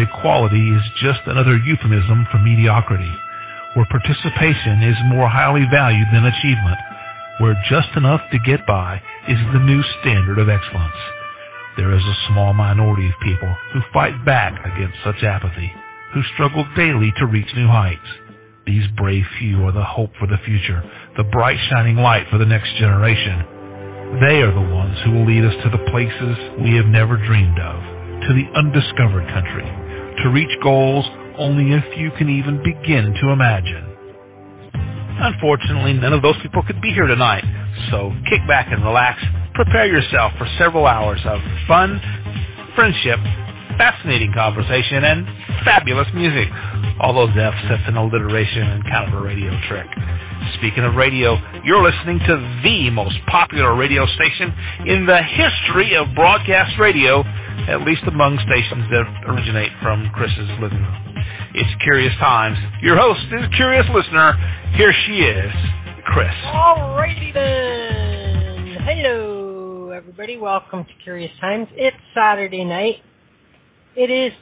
equality is just another euphemism for mediocrity, where participation is more highly valued than achievement, where just enough to get by is the new standard of excellence. There is a small minority of people who fight back against such apathy, who struggle daily to reach new heights. These brave few are the hope for the future, the bright shining light for the next generation. They are the ones who will lead us to the places we have never dreamed of, to the undiscovered country, to reach goals only a few can even begin to imagine. Unfortunately, none of those people could be here tonight, so kick back and relax. Prepare yourself for several hours of fun, friendship, fascinating conversation, and fabulous music. All those F's, that's an alliteration and kind of a radio trick. Speaking of radio, you're listening to the most popular radio station in the history of broadcast radio, at least among stations that originate from Chris's living room. It's Curious Times. Your host is Curious Listener. Here she is, Chris. Alrighty then. Hello, everybody. Welcome to Curious Times. It's Saturday night. It is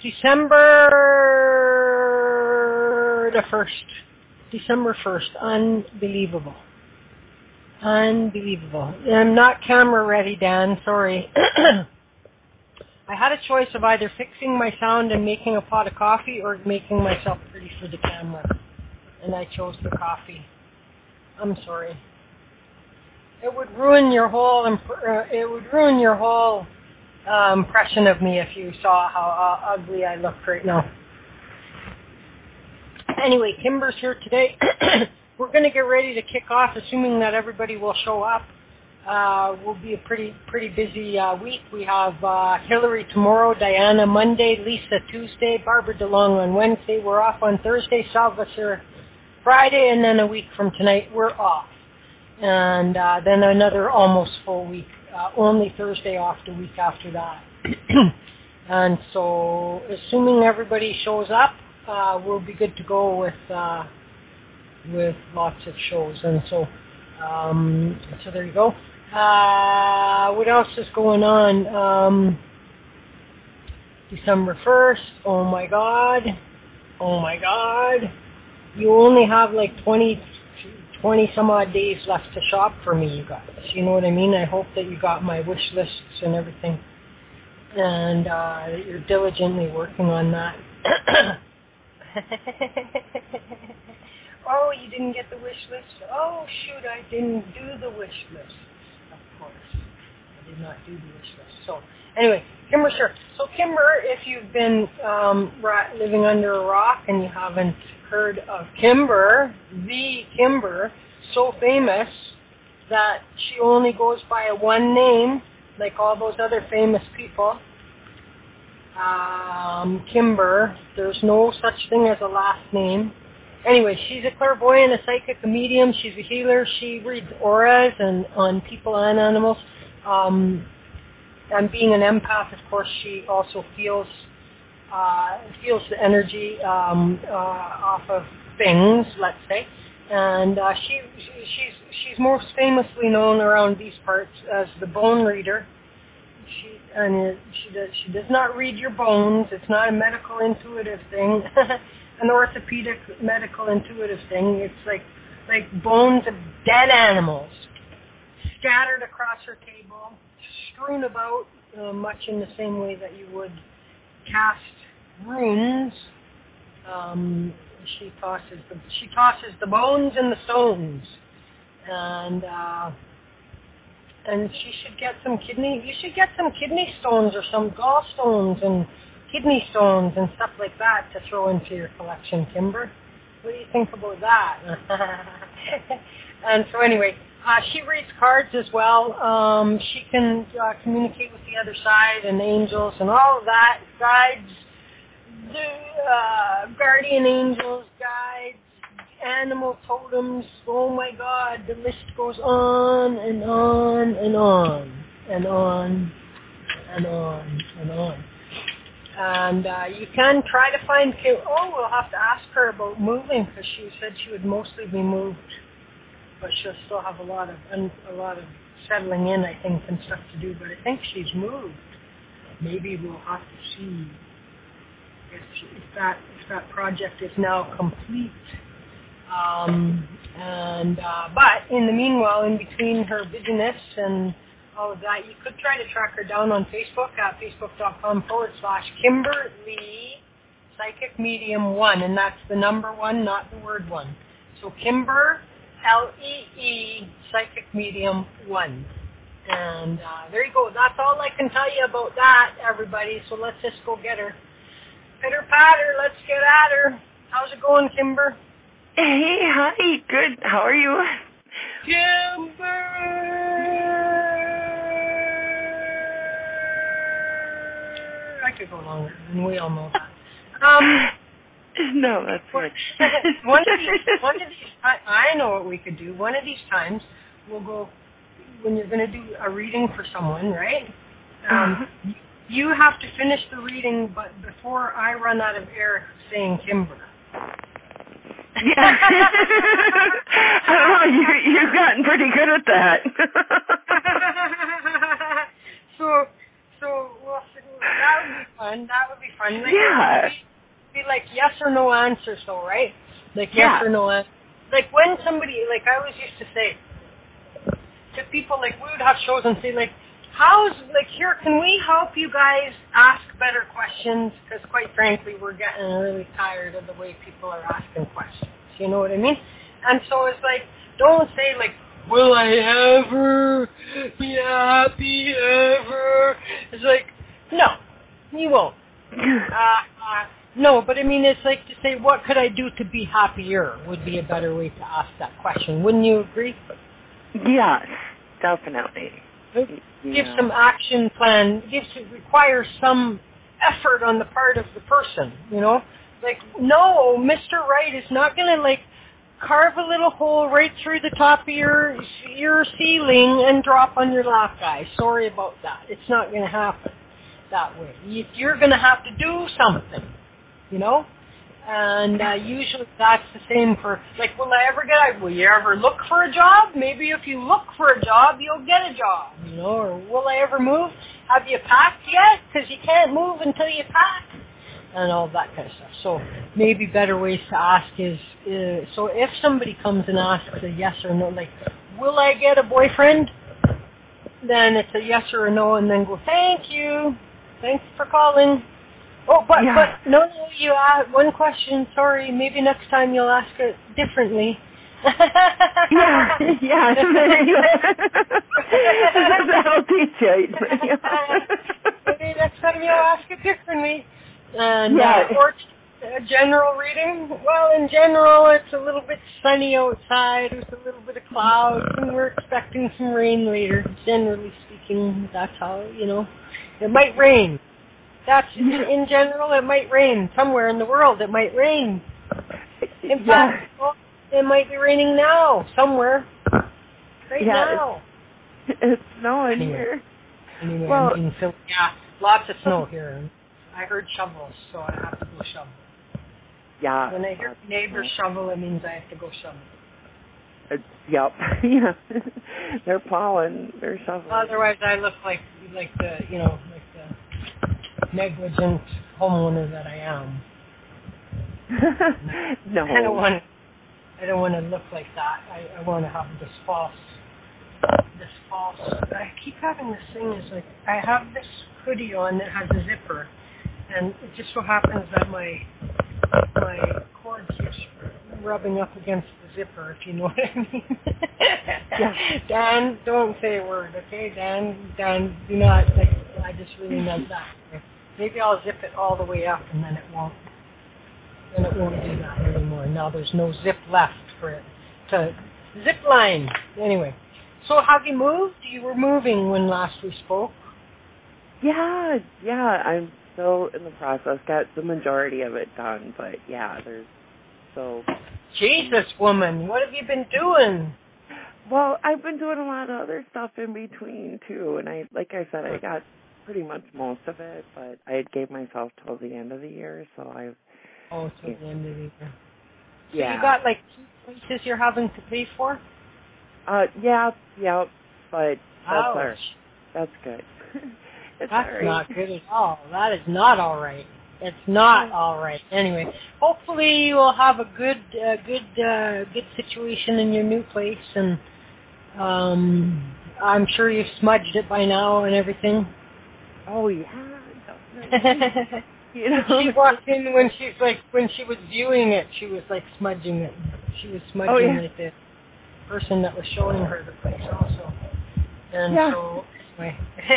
December the 1st. December 1st. Unbelievable. Unbelievable. I'm not camera ready, Dan. Sorry. I had a choice of either fixing my sound and making a pot of coffee or making myself pretty for the camera. And I chose the coffee. I'm sorry. It would ruin your whole impression of me if you saw how ugly I look right now. Anyway, Kimber's here today. We're going to get ready to kick off, assuming that everybody will show up. Will be a pretty busy week. We have Hillary tomorrow, Diana Monday, Lisa Tuesday, Barbara DeLong on Wednesday. We're off on Thursday, Salvatore Friday, and then a week from tonight we're off. And then another almost full week. Only Thursday off the week after that. And so, assuming everybody shows up, we'll be good to go with lots of shows. And so there you go. What else is going on? December 1st. Oh my God. You only have like 20 some odd days left to shop for me, you guys. You know what I mean? I hope that you got my wish lists and everything. And that you're diligently working on that. Oh, you didn't get the wish list? Oh, shoot, I didn't do the wish list. Of course. I did not do the wish list. So, anyway, Kimber, sure. So, Kimber, if you've been living under a rock and you haven't heard of Kimber, the Kimber, so famous that she only goes by a one name, like all those other famous people. Kimber, there's no such thing as a last name. Anyway, she's a clairvoyant, a psychic, a medium. She's a healer. She reads auras and on people and animals. And being an empath, of course, she also feels the energy off of things, let's say. And she's most famously known around these parts as the bone reader. She does not read your bones. It's not a medical intuitive thing. An orthopedic medical intuitive thing. It's like bones of dead animals scattered across her table, strewn about, much in the same way that you would cast runes. She tosses the bones and the stones, and she should get some kidney. You should get some kidney stones or some gallstones and kidney stones and stuff like that to throw into your collection, Kimber. What do you think about that? And so anyway, she reads cards as well. She can communicate with the other side and angels and all of that. Guides, guardian angels, guides, animal totems. Oh my God, the list goes on and on and on and on and on and on. And you can try to find Kim. Oh, we'll have to ask her about moving because she said she would mostly be moved, but she'll still have a lot of settling in, I think, and stuff to do. But I think she's moved. Maybe we'll have to see. if that project is now complete. But in the meanwhile, in between her busyness and all of that, you could try to track her down on Facebook at facebook.com/Kimberly Psychic Medium 1, and that's the number 1, not the word 1. So Kimber, Lee Psychic Medium 1. And there you go. That's all I can tell you about that, everybody. So let's just go get her. Pitter patter, let's get at her. How's it going, Kimber? Hey, hi, good. How are you? Kimber! I could go longer, and we all know that. No, that's good. one of these, I know what we could do. One of these times, we'll go, when you're going to do a reading for someone, right? You have to finish the reading, but before I run out of air saying Kimber. Yeah. I don't know, you've gotten pretty good at that. So well, that would be fun. Like, yeah. It would be like yes or no answers though, right? Like yes or no answer. Like when somebody, like I always used to say to people, like we would have shows and say like, here, can we help you guys ask better questions? Because quite frankly, we're getting really tired of the way people are asking questions. You know what I mean? And so it's like, don't say like, will I ever be happy ever? It's like, no, you won't. No, but I mean, it's like to say, what could I do to be happier would be a better way to ask that question. Wouldn't you agree? Yes, definitely. Give some action plan. Requires some effort on the part of the person, you know? Like, no, Mr. Right is not going to, like, carve a little hole right through the top of your ceiling and drop on your lap, guy. Sorry about that. It's not going to happen that way. You're going to have to do something, you know? And usually that's the same for, like, will you ever look for a job? Maybe if you look for a job, you'll get a job, you know? Or will I ever move? Have you packed yet? Because you can't move until you pack. And all that kind of stuff. So maybe better ways to ask is, so if somebody comes and asks a yes or no, like, will I get a boyfriend? Then it's a yes or a no, and then go, thank you. Thanks for calling. Oh, but no, you asked one question. Sorry, maybe next time you'll ask it differently. yeah. That'll teach you. Maybe next time you'll ask it differently. And or a general reading. Well, in general, it's a little bit sunny outside with a little bit of clouds, and we're expecting some rain later. Generally speaking, that's how, you know. It might rain. That's in general. It might rain somewhere in the world. It might rain. In fact, it might be raining now somewhere. Now. It's snowing here. Anyway, well, in Philly, lots of snow here. I heard shovels, so I have to go shovel. Yeah. When I hear neighbors shovel, it means I have to go shovel. Yep. Yeah. They're plowing. They're shoveling. Otherwise, I look like the negligent homeowner that I am. No. I don't want to look like that. I want to have this false. I keep having this thing. Is like I have this hoodie on that has a zipper, and it just so happens that my cord keeps rubbing up against the zipper, if you know what I mean. Yeah. Dan, don't say a word, okay? Dan, do not. Like, I just really meant that. Maybe I'll zip it all the way up, and then it won't. Then it won't do that anymore. Now there's no zip left for it to zip line. Anyway, so have you moved? You were moving when last we spoke. Yeah. I'm still in the process. Got the majority of it done, but there's so. Jesus, woman, what have you been doing? Well, I've been doing a lot of other stuff in between too, and I said, I got pretty much most of it, but I gave myself till the end of the year, so I. Oh, till the end of the year. So yeah. You got like 2 places you're having to pay for? Yeah, but Ouch. That's good. That's not good at all. That is not all right. It's not all right. Anyway, hopefully you will have a good situation in your new place, and I'm sure you've smudged it by now and everything. Oh yeah, definitely. You know, she walked in when she was viewing it, she was like smudging it. She was smudging like the person that was showing her the place also. And so anyway.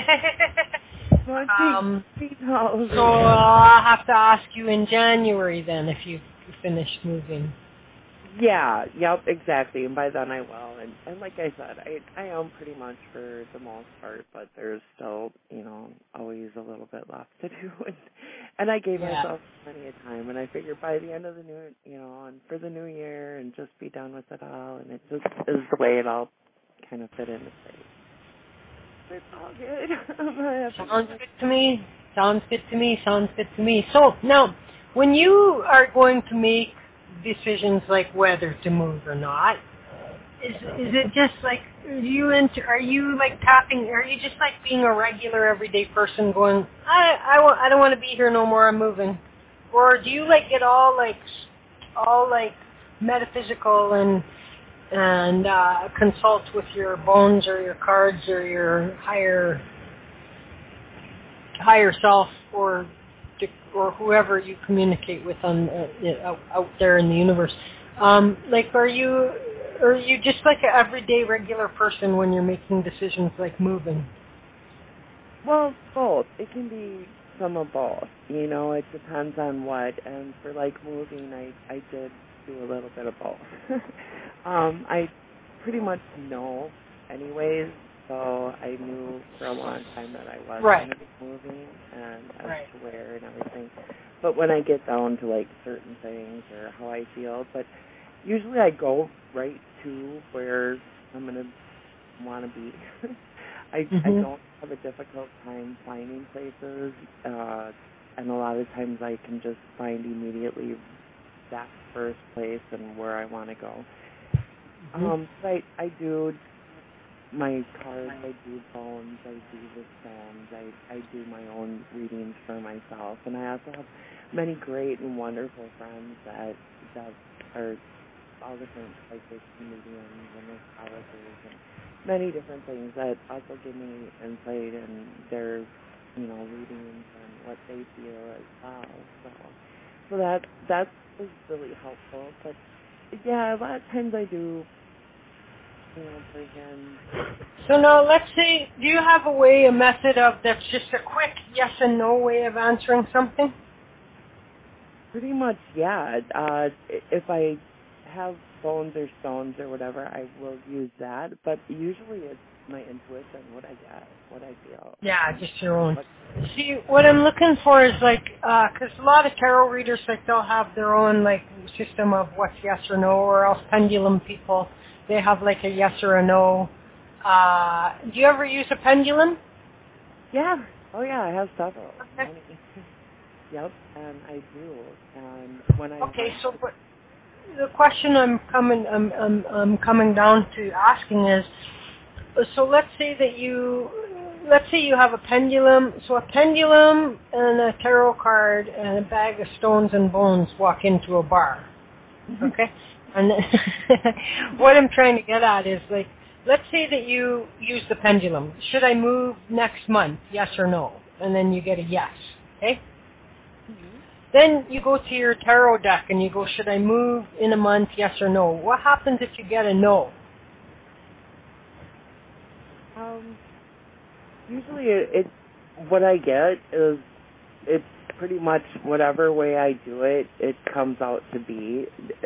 So I'll have to ask you in January then if you finished moving. Yeah, yep, exactly. And by then I will. And like I said, I am pretty much for the most part, but there's still, always a little bit left to do. And I gave myself plenty of time, and I figured by the end of the new, and for the new year, and just be done with it all, and it just is the way it all kind of fit into place. It's all good. Sounds good to me. Sounds good to me. So now, when you are going to make decisions like whether to move or not, is it just like are you like tapping? Are you just like being a regular everyday person going, I don't want to be here no more, I'm moving, or do you like get all metaphysical and consult with your bones or your cards or your higher self or whoever you communicate with on out there in the universe? Are you just like an everyday regular person when you're making decisions like moving? Well, both. It can be some of both. It depends on what. And for like moving, I did do a little bit of both. I pretty much know anyways, so I knew for a long time that I was going to be moving and as to where and everything. But when I get down to like certain things or how I feel, but usually I go right to where I'm going to want to be. I don't have a difficult time finding places, and a lot of times I can just find immediately that first place and where I want to go. I do my cards, I do bones, I do the stones, I do my own readings for myself, and I also have many great and wonderful friends that are all different psychics and mediums and astrologers and many different things that also give me insight in their, readings and what they feel as well. So that is really helpful. But yeah, a lot of times I do, bring in. So now let's say, do you have a method of that's just a quick yes and no way of answering something? Pretty much, yeah. If I have bones or stones or whatever, I will use that. But usually it's my intuition, what I get, what I feel. Yeah, just your own. See, what I'm looking for is like, because a lot of tarot readers, like they'll have their own like system of what's yes or no, or else pendulum people, they have like a yes or a no. Do you ever use a pendulum? Yeah. Oh yeah, I have several. Okay. Yep, and I do. And when I so the question I'm coming down to asking is, so let's say you have a pendulum. So a pendulum and a tarot card and a bag of stones and bones walk into a bar. Okay? And what I'm trying to get at is like, let's say that you use the pendulum. Should I move next month? Yes or no? And then you get a yes. Okay? Mm-hmm. Then you go to your tarot deck and you go, should I move in a month? Yes or no? What happens if you get a no? Usually what I get is it's pretty much whatever way I do it, it comes out to be,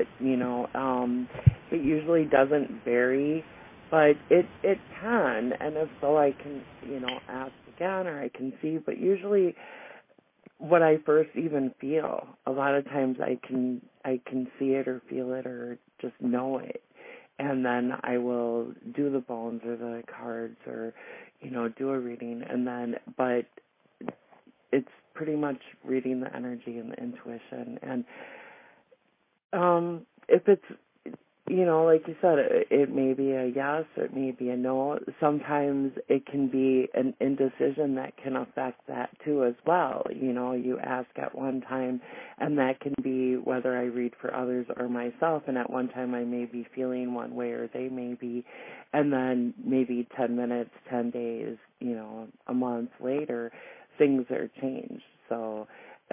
it usually doesn't vary, but it can, and if so I can, ask again or I can see, but usually what I first even feel, a lot of times I can see it or feel it or just know it. And then I will do the bones or the cards or, do a reading. And then, but it's pretty much reading the energy and the intuition. And if it's like you said, it may be a yes, it may be a no. Sometimes it can be an indecision that can affect that too as well. You ask at one time, and that can be whether I read for others or myself, and at one time I may be feeling one way or they may be, and then maybe 10 minutes, 10 days, a month later, things are changed. So,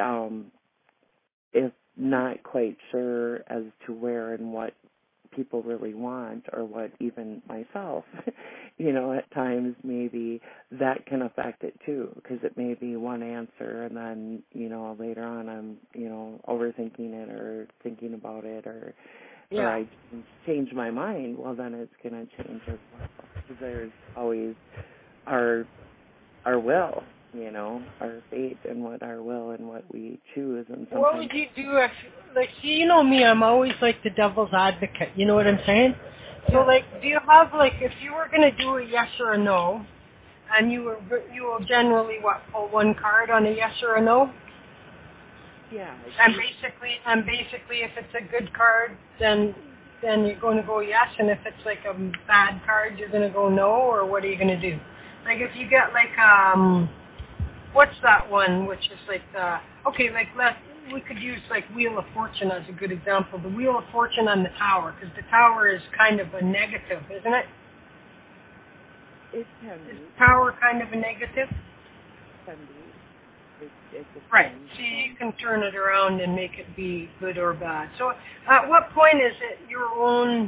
if not quite sure as to where and what people really want, or what even myself, at times maybe that can affect it too, because it may be one answer and then, later on I'm, overthinking it or thinking about it, or I change my mind, well then it's going to change as well, because there's always our will, our fate and what our will and what we choose. And sometimes, what would you do if, see, me, I'm always the devil's advocate, you know what I'm saying? So, do you have, if you were going to do a yes or a no, and you will generally, pull one card on a yes or a no? Yeah. And basically, if it's a good card, then you're going to go yes, and if it's, a bad card, you're going to go no, or what are you going to do? If you get, what's that one, which is we could use Wheel of Fortune as a good example. The Wheel of Fortune on the Tower, because the Tower is kind of a negative, isn't it? It can be. Is the Tower kind of a negative? It can be. It right. See, you can turn it around and make it be good or bad. So at what point is it your own...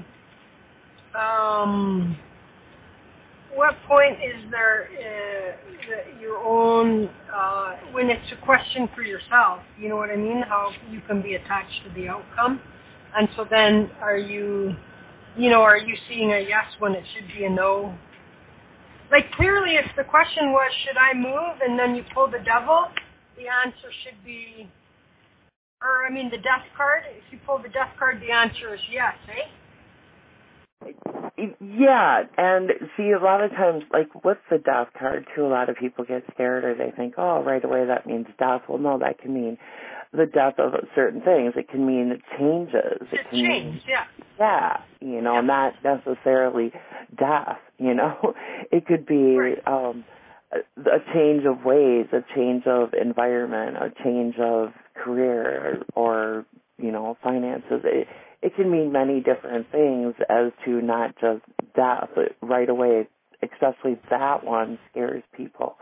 what point is there your own, when it's a question for yourself, you know what I mean, how you can be attached to the outcome? And so then are you seeing a yes when it should be a no? Clearly if the question was, should I move, and then you pull the devil, the answer should be, the death card, if you pull the death card, the answer is yes, eh? Yeah, and see, a lot of times, with the death card, too, a lot of people get scared, or they think, oh, right away that means death. Well, no, that can mean the death of certain things. It can mean changes. It can change, yeah. Yeah, not necessarily death, It could be a change of ways, a change of environment, a change of career, or finances. It can mean many different things as to not just death. But right away, especially that one scares people,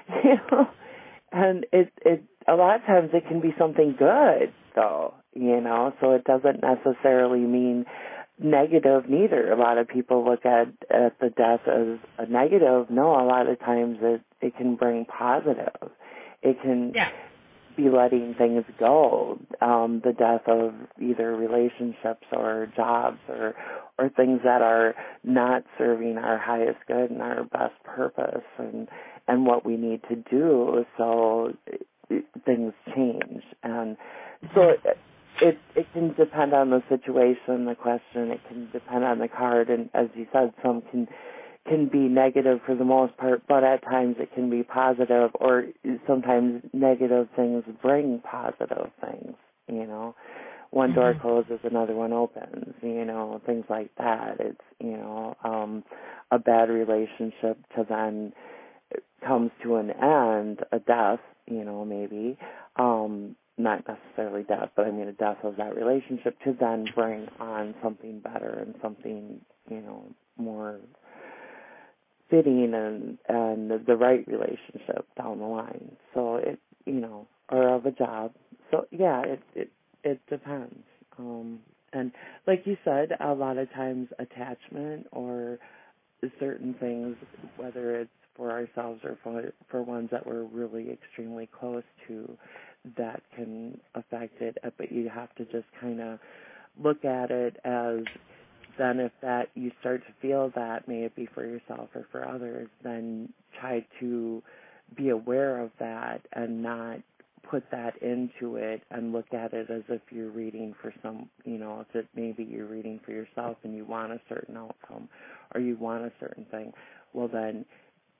And it a lot of times it can be something good, though, So it doesn't necessarily mean negative neither. A lot of people look at the death as a negative. No, a lot of times it can bring positive. It can... Yeah. be letting things go, the death of either relationships or jobs or things that are not serving our highest good and our best purpose and what we need to do, so things change. And so it can depend on the situation, the question, it can depend on the card, and as you said, some can be negative for the most part, but at times it can be positive, or sometimes negative things bring positive things, One door closes, another one opens, things like that. It's, a bad relationship to then comes to an end, a death, maybe, not necessarily death, but a death of that relationship to then bring on something better and something, more fitting and the right relationship down the line. So it, or of a job. So yeah, it depends. And like you said, a lot of times attachment or certain things, whether it's for ourselves or for ones that we're really extremely close to, that can affect it. But you have to just kind of look at it as, then if that you start to feel that, may it be for yourself or for others, then try to be aware of that and not put that into it and look at it as if you're reading for some, if it maybe you're reading for yourself and you want a certain outcome or you want a certain thing, well then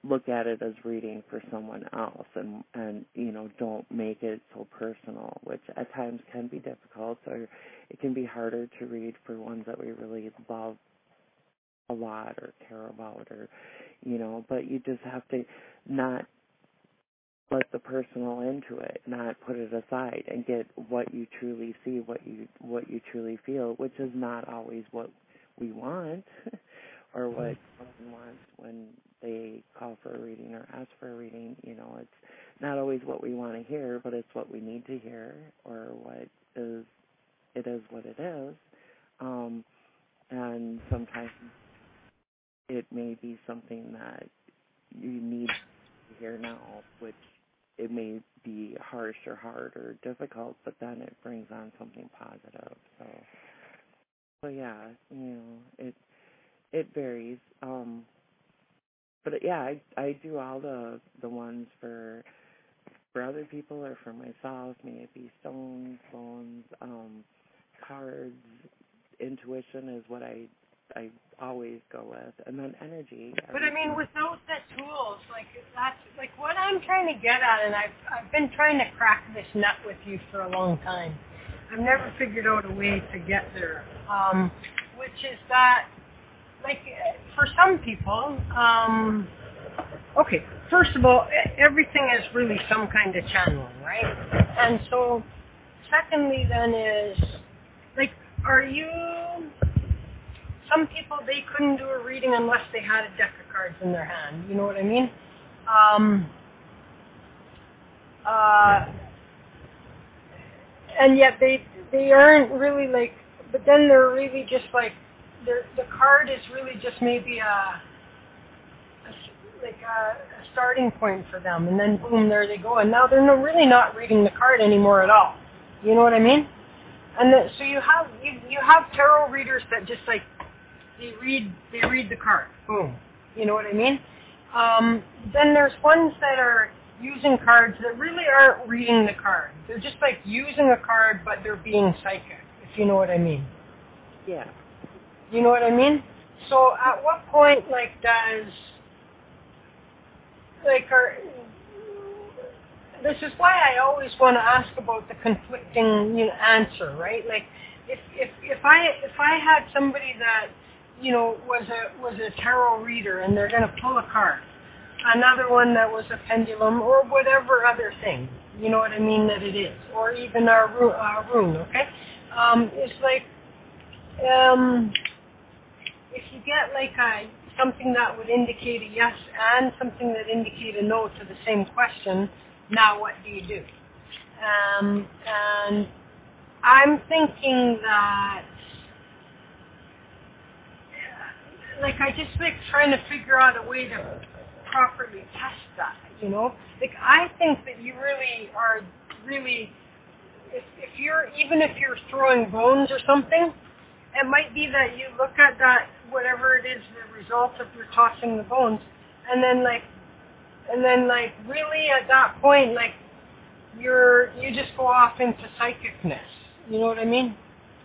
look at it as reading for someone else, and don't make it so personal, which at times can be difficult, or it can be harder to read for ones that we really love a lot or care about, or but you just have to not let the personal into it, not put it aside, and get what you truly see, what you truly feel, which is not always what we want or what someone wants when they call for a reading or ask for a reading. It's not always what we want to hear, but it's what we need to hear, or it is what it is. And sometimes it may be something that you need to hear now, which it may be harsh or hard or difficult, but then it brings on something positive. So yeah, it varies. But yeah, I do all the ones for other people or for myself. May it be stones, bones, cards. Intuition is what I always go with, and then energy. But I mean, without the tools, that's what I'm trying to get at, and I've been trying to crack this nut with you for a long time. I've never figured out a way to get there, which is that, for some people, okay, first of all, everything is really some kind of channeling, right? And so, secondly, then is, are you... Some people, they couldn't do a reading unless they had a deck of cards in their hand. You know what I mean? And yet they aren't really but then they're really just the card is really just maybe a starting point for them, and then boom, there they go, and now they're really not reading the card anymore at all. You know what I mean? And so you have tarot readers that just they read the card. Boom. You know what I mean? Then there's ones that are using cards that really aren't reading the card. They're just using a card, but they're being psychic, if you know what I mean. Yeah. You know what I mean? So at what point, does, this is why I always want to ask about the conflicting answer, right? If I had somebody that was a tarot reader, and they're going to pull a card, another one that was a pendulum, or whatever other thing, you know what I mean, that it is, or even a rune, okay? It's if you get something that would indicate a yes and something that indicate a no to the same question, now what do you do? And I'm thinking that, I just trying to figure out a way to properly test that, I think that you really are if you're throwing bones or something, it might be that you look at that, whatever it is, the result of your tossing the bones, and then really at that point, you just go off into psychicness. You know what I mean?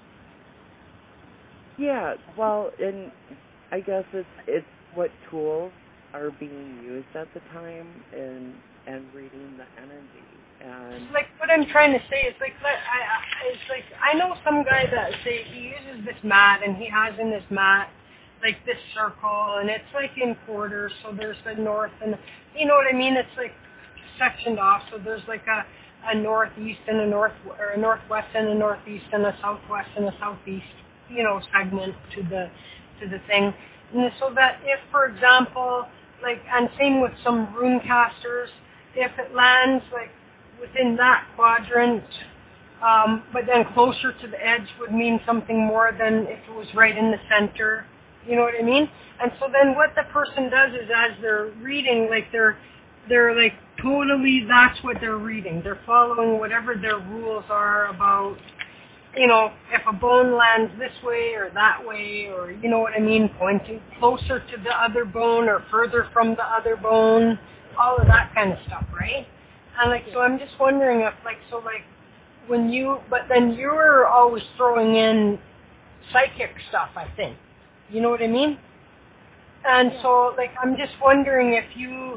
Yeah, well, and I guess it's what tools are being used at the time, and reading the energy. And what I'm trying to say is I know some guy that say he uses this mat, and he has in this mat this circle, and it's in quarters, so there's the north and you know what I mean. It's sectioned off, so there's a northeast and a northwest and a northeast and a southwest and a southeast, segment to the thing. And so that if, for example, and same with some rune casters, if it lands within that quadrant, but then closer to the edge would mean something more than if it was right in the center. You know what I mean? And so then what the person does is, as they're reading, they're totally, that's what they're reading. They're following whatever their rules are about, if a bone lands this way or that way, or, you know what I mean, pointing closer to the other bone or further from the other bone, all of that kind of stuff, right? And so I'm just wondering if but then you're always throwing in psychic stuff, I think. You know what I mean? And so, like, I'm just wondering if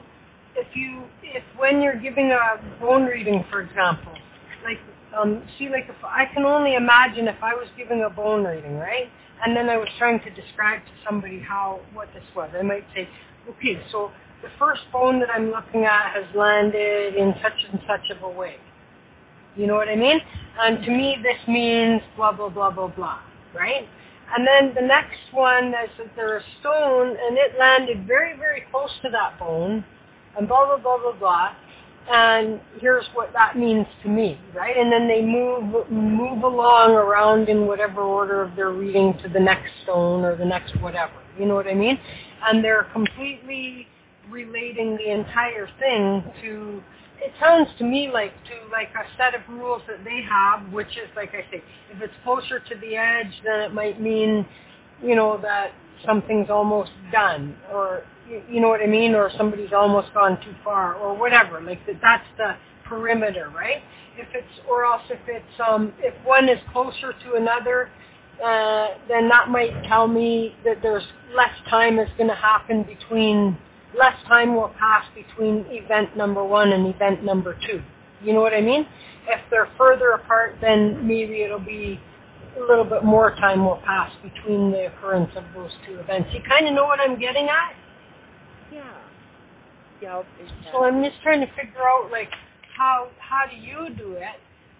when you're giving a bone reading, for example, like, like if I can only imagine if I was giving a bone reading, right? And then I was trying to describe to somebody what this was. I might say, okay, so the first bone that I'm looking at has landed in such and such of a way. You know what I mean? And to me, this means blah, blah, blah, blah, blah, right? And then the next one is that there's a stone, and it landed very, very close to that bone, and blah, blah, blah, blah, blah. And here's what that means to me, right? And then they move along around in whatever order of their reading to the next stone or the next whatever. You know what I mean? And they're completely relating the entire thing to, it sounds to me like a set of rules that they have, which is, like I say, if it's closer to the edge, then it might mean, that something's almost done, or, you know what I mean, or somebody's almost gone too far, or whatever. Like that's the perimeter, right? If one is closer to another, then that might tell me that there's less time is going to happen less time will pass between event number 1 and event number 2. You know what I mean? If they're further apart, then maybe it'll be a little bit more time will pass between the occurrence of those two events. You kind of know what I'm getting at? Yeah. Yeah. Exactly. So I'm just trying to figure out, like, how do you do it?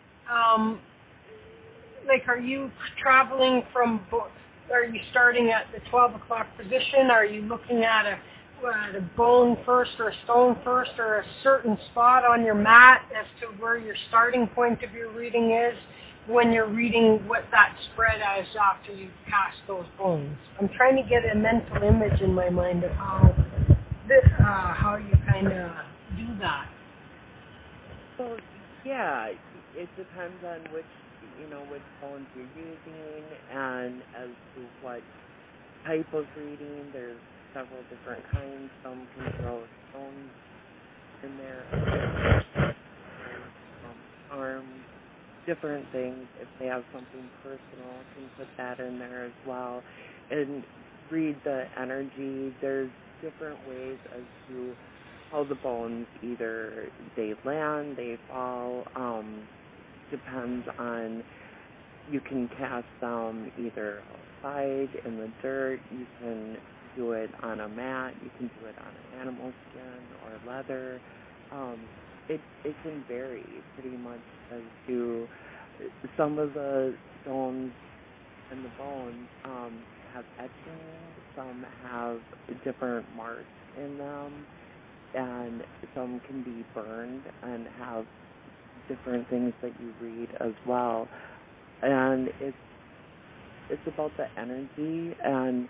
Like, are you traveling are you starting at the 12 o'clock position? Are you looking at a bone first or a stone first, or a certain spot on your mat as to where your starting point of your reading is when you're reading what that spread is after you cast those bones? I'm trying to get a mental image in my mind of how you kind of do that. So, yeah, it depends on which bones you're using and as to what type of reading. There's several different kinds. Some can throw stones in there, arms, different things. If they have something personal, can put that in there as well. And read the energy. There's different ways as to how the bones, either they land, they fall, depends on, you can cast them either outside in the dirt, you can do it on a mat, you can do it on an animal skin or leather. It can vary pretty much as to, some of the stones and the bones have etching, some have different marks in them, and some can be burned and have different things that you read as well. And it's about the energy and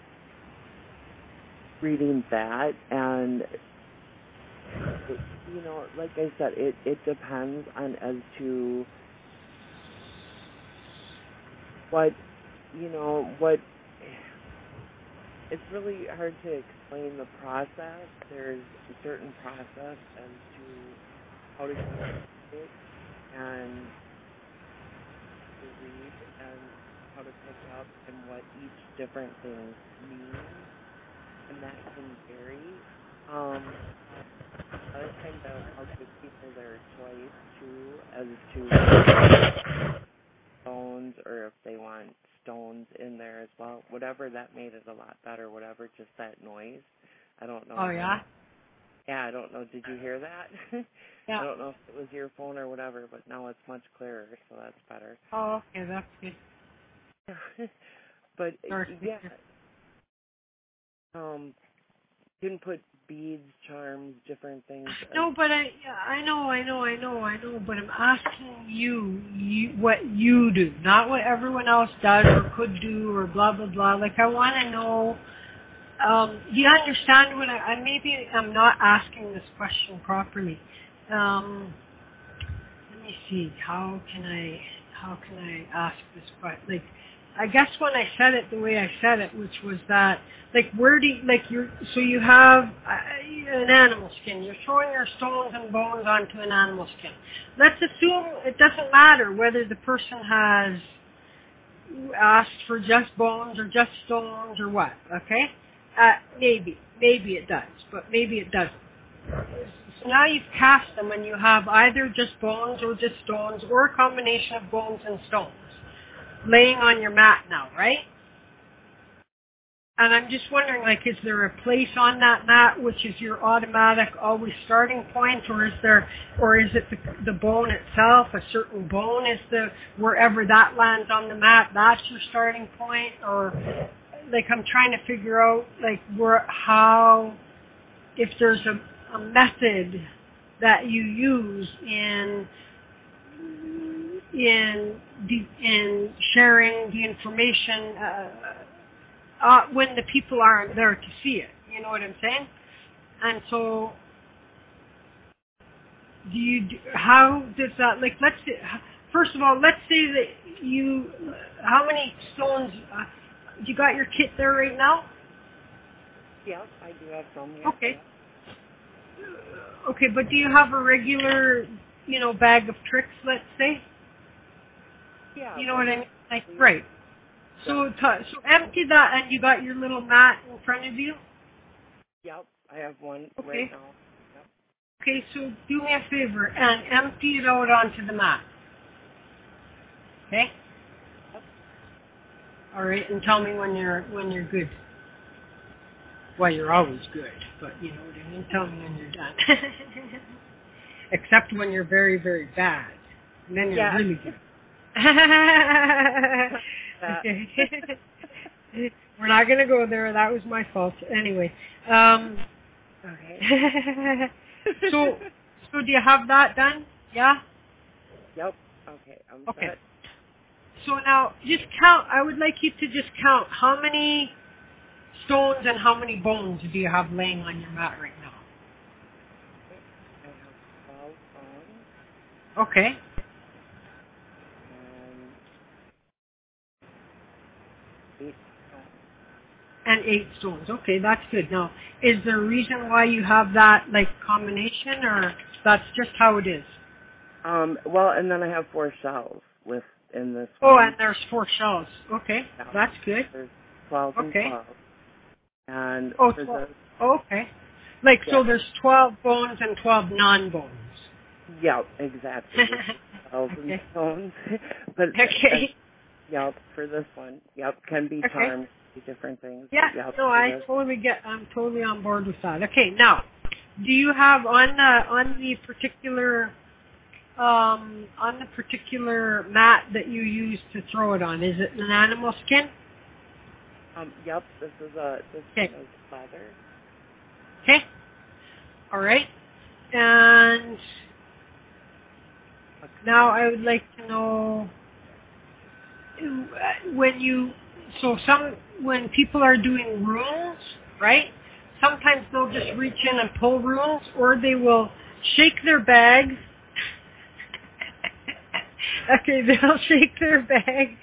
reading that, and like I said, it depends on as to what it's really hard to explain the process. There's a certain process as to how to get it and to read and how to pick up and what each different thing means, and that can vary. Other kind of how give people their choice too as to bones, or if they want stones in there as well. Whatever, that made it a lot better. Whatever, just that noise. I don't know. Oh, yeah? Yeah, I don't know. Did you hear that? Yeah. I don't know if it was your phone or whatever, but now it's much clearer, so that's better. Oh, okay, that's good. But, yeah. You can put beads, charms, different things. No, but I know, but I'm asking you what you do, not what everyone else does or could do or blah, blah, blah. Like, I want to know, do you understand what maybe I'm not asking this question properly. Let me see, how can I ask this question? Like, I guess when I said it the way I said it, which was that, like, so you have an animal skin. You're throwing your stones and bones onto an animal skin. Let's assume it doesn't matter whether the person has asked for just bones or just stones or what, okay? Maybe it does, but maybe it doesn't. So now you've cast them and you have either just bones or just stones or a combination of bones and stones laying on your mat now, right? And I'm just wondering, like, is there a place on that mat which is your automatic always starting point, or is it the bone itself? A certain bone is wherever that lands on the mat, that's your starting point, or like I'm trying to figure out like if there's a method that you use in sharing the information when the people aren't there to see it. You know what I'm saying? And so, how does that, like, let's say, first of all, let's say that how many stones, you got your kit there right now? Yeah, I do have some. Yeah. Okay. Okay, but do you have a regular, bag of tricks, let's say? Yeah. You know what I mean? Like, right. So empty that, and you got your little mat in front of you? Yep, I have one right now. Yep. Okay, so do me a favor and empty it out onto the mat. Okay? Yep. All right, and tell me when you're good. Well, you're always good, but you know what I mean? Tell me when you're done. Except when you're very, very bad. And then you're really good. Okay. We're not going to go there. That was my fault. Anyway. Okay. So do you have that done? Yeah? Yep. Okay. I'm set. So now, just count. I would like you to just count how many stones and how many bones do you have laying on your mat right now? I have 12 bones. Okay. And 8 stones. Okay, that's good. Now, is there a reason why you have that, like, combination, or that's just how it is? Well, and then I have 4 shells in this Oh, one. and there's 4 shells. Okay, yeah. That's good. There's 12 and 12. And for 12. This, okay. Like, yeah. So there's 12 bones and 12 non-bones. Yep, exactly. 12 and bones. But yep, for this one. Yep, can be charms, different things. Yeah, yep, no, I'm totally on board with that. Okay, now, do you have on the particular mat that you use to throw it on, is it an animal skin? Yep, this is leather. Okay. All right. And now I would like to know when people are doing runes, right? Sometimes they'll just reach in and pull runes, or they will shake their bag. Okay, they'll shake their bag,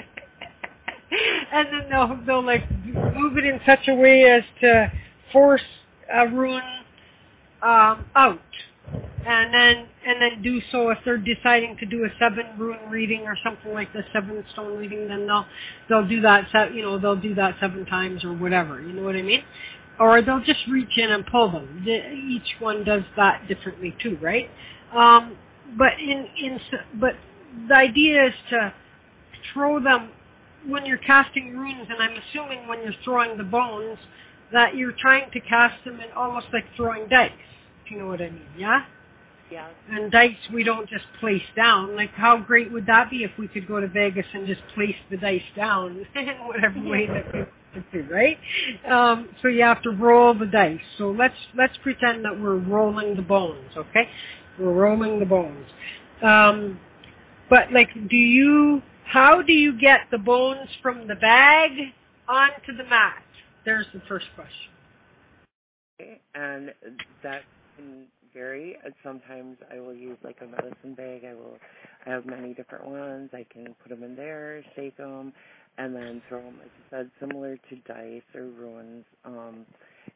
and then they'll like move it in such a way as to force a rune out, and then do so if they're deciding to do a 7 rune reading or something like the 7 stone reading, then they'll do that. They'll do that 7 times or whatever. You know what I mean? Or they'll just reach in and pull them. Each one does that differently too, right? But the idea is to throw them when you're casting runes, and I'm assuming when you're throwing the bones that you're trying to cast them in almost like throwing dice. If you know what I mean, yeah? Yeah. And dice we don't just place down. Like, how great would that be if we could go to Vegas and just place the dice down in whatever way that we want to, right? So you have to roll the dice. So let's pretend that we're rolling the bones, okay? We're rolling the bones. But like, how do you get the bones from the bag onto the mat? There's the first question. Okay, and that can vary. Sometimes I will use like a medicine bag. I have many different ones. I can put them in there, shake them, and then throw them, like you said, similar to dice or runes.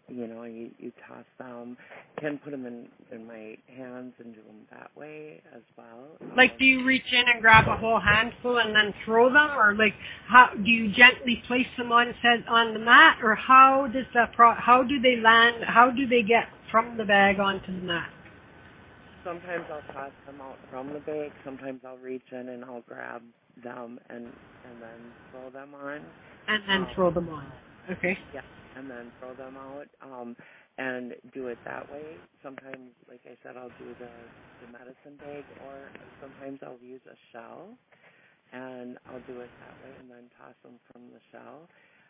you toss them. Can put them in my hands and do them that way as well. Like, do you reach in and grab a whole handful and then throw them, or like, how do you gently place them on the mat, or how does how do they land? How do they get from the bag onto the mat? Sometimes I'll toss them out from the bag. Sometimes I'll reach in and I'll grab them and then throw them on. And then throw them on. Okay. Yeah, and then throw them out and do it that way. Sometimes, like I said, I'll do the medicine bag, or sometimes I'll use a shell, and I'll do it that way and then toss them from the shell.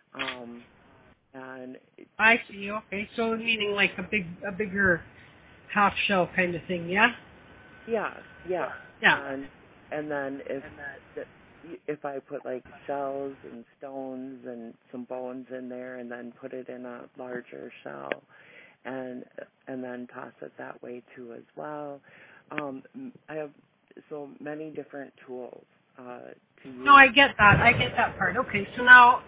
I see. Okay, so meaning like a bigger half shell kind of thing, yeah? Yeah. And then if I put like shells and stones and some bones in there, and then put it in a larger shell, and then toss it that way too as well. I have so many different tools to use. No, I get that. I get that part. Okay, so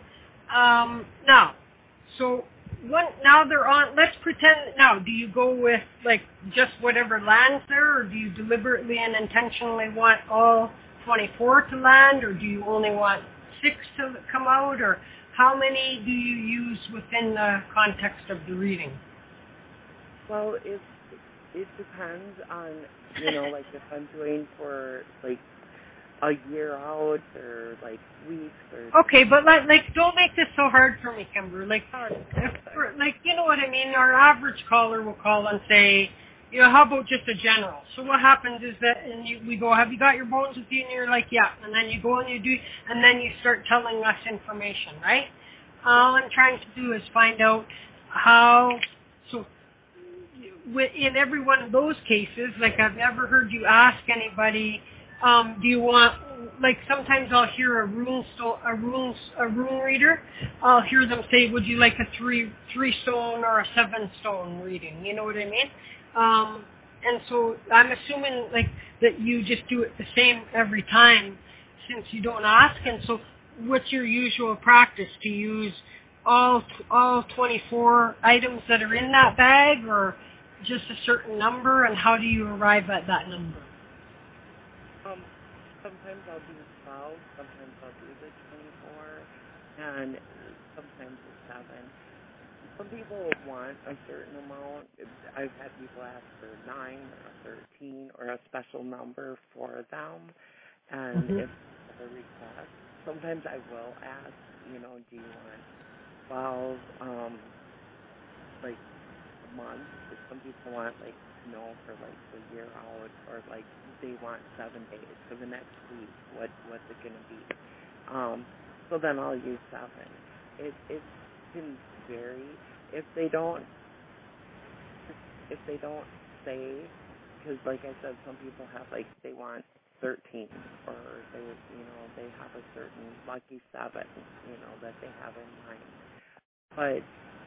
now they're on. Let's pretend now. Do you go with like just whatever lands there, or do you deliberately and intentionally want all 24 to land, or do you only want 6 to come out, or how many do you use within the context of the reading? Well, it depends on like if I'm doing for like a year out or like weeks or. Okay, but like don't make this so hard for me, Kimber. Like you know what I mean. Our average caller will call and say, how about just a general? So what happens is that, we go, have you got your bones with you? And you're like, yeah. And then you go and you do, and then you start telling us information, right? All I'm trying to do is find out how. So in every one of those cases, like I've never heard you ask anybody, do you want, like sometimes I'll hear a rune reader, I'll hear them say, would you like a 3 stone or a 7 stone reading? You know what I mean? And so I'm assuming like that you just do it the same every time since you don't ask. And so what's your usual practice? Do you use all 24 items that are in that bag, or just a certain number, and how do you arrive at that number? Sometimes I'll do 12, sometimes I'll do the 24, and sometimes the 7. Some people want a certain amount. I've had people ask for 9 or 13 or a special number for them, and if a request, sometimes I will ask, do you want 12, like a month? Some people want for like the year out, or like they want 7 days for the next week. What's it going to be? So then I'll use 7. It can vary if they don't say, because like I said, some people have they want 13, or they have a certain lucky 7 that they have in mind. But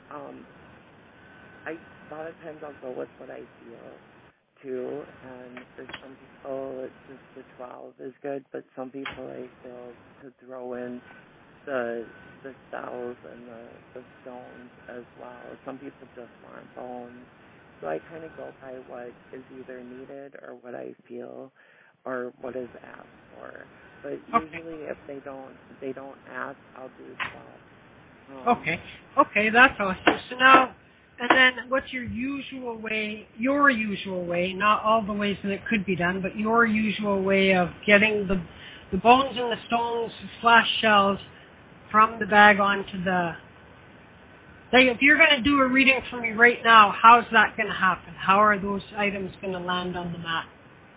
a lot of times I'll go with what I feel too, and for some people it's just the 12 is good, but some people I feel to throw in the cells and the stones as well. Some people just want bones. So I kind of go by what is either needed or what I feel or what is asked for. But usually if they don't ask, I'll do 12. Okay, that's awesome. So now, and then what's your usual way, not all the ways that it could be done, but your usual way of getting the bones and the stones / shells from the bag onto the, like if you're going to do a reading for me right now, how's that going to happen? How are those items going to land on the mat?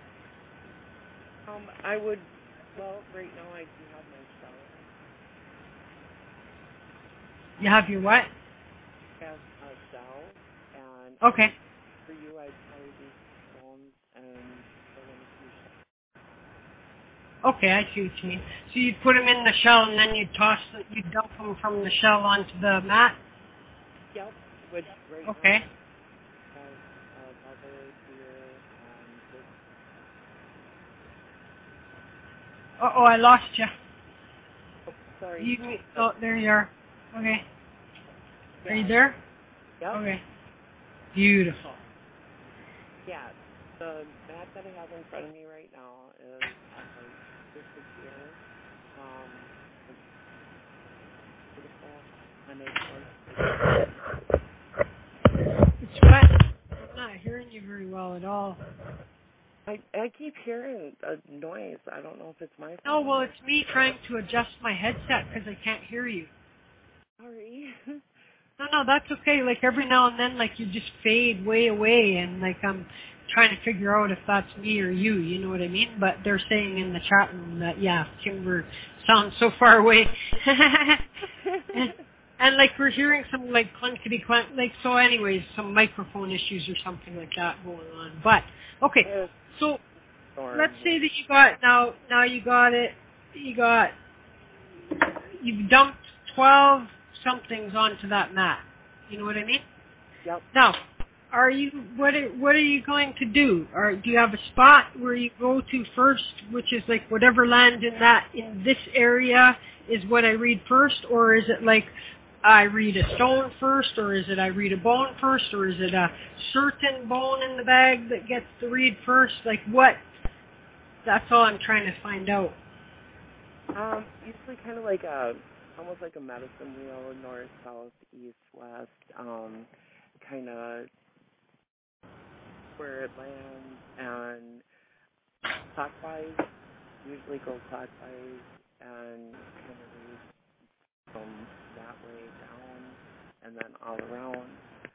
Right now I do have my shell. You have your what? I have a shell, and okay. For you, I'd probably do stones and fill in a few shells. Okay, I see what you mean. So you'd put them in the shell, and then you'd dump them from the shell onto the mat? Yep. Which right okay. Now has another here, Uh-oh, I lost you. Oh, sorry. There you are. Okay. Are you there? Yep. Okay. Beautiful. Yeah. The mat that I have in front of me right now is just a deer. It's beautiful, and It's what? I'm not hearing you very well at all. I keep hearing a noise. I don't know if it's my No, phone. well, it's me trying to adjust my headset because I can't hear you. Sorry. No, that's okay. Like every now and then, like you just fade way away, and like I'm trying to figure out if that's me or you. You know what I mean? But they're saying in the chat room that Kimber sounds so far away, and like we're hearing some like clunkety clunk. Like so, anyways, some microphone issues or something like that going on. But okay, so let's say that you got now you got it. You've dumped 12 somethings onto that mat. You know what I mean? Yep. Now, what are you going to do? Or do you have a spot where you go to first, which is like whatever lands in this area is what I read first, or is it like I read a stone first, or is it I read a bone first, or is it a certain bone in the bag that gets to read first? Like what? That's all I'm trying to find out. Usually kind of like almost like a medicine wheel, north, south, east, west, kind of where it lands, and clockwise, usually go clockwise, and kind of read from that way down, and then all around.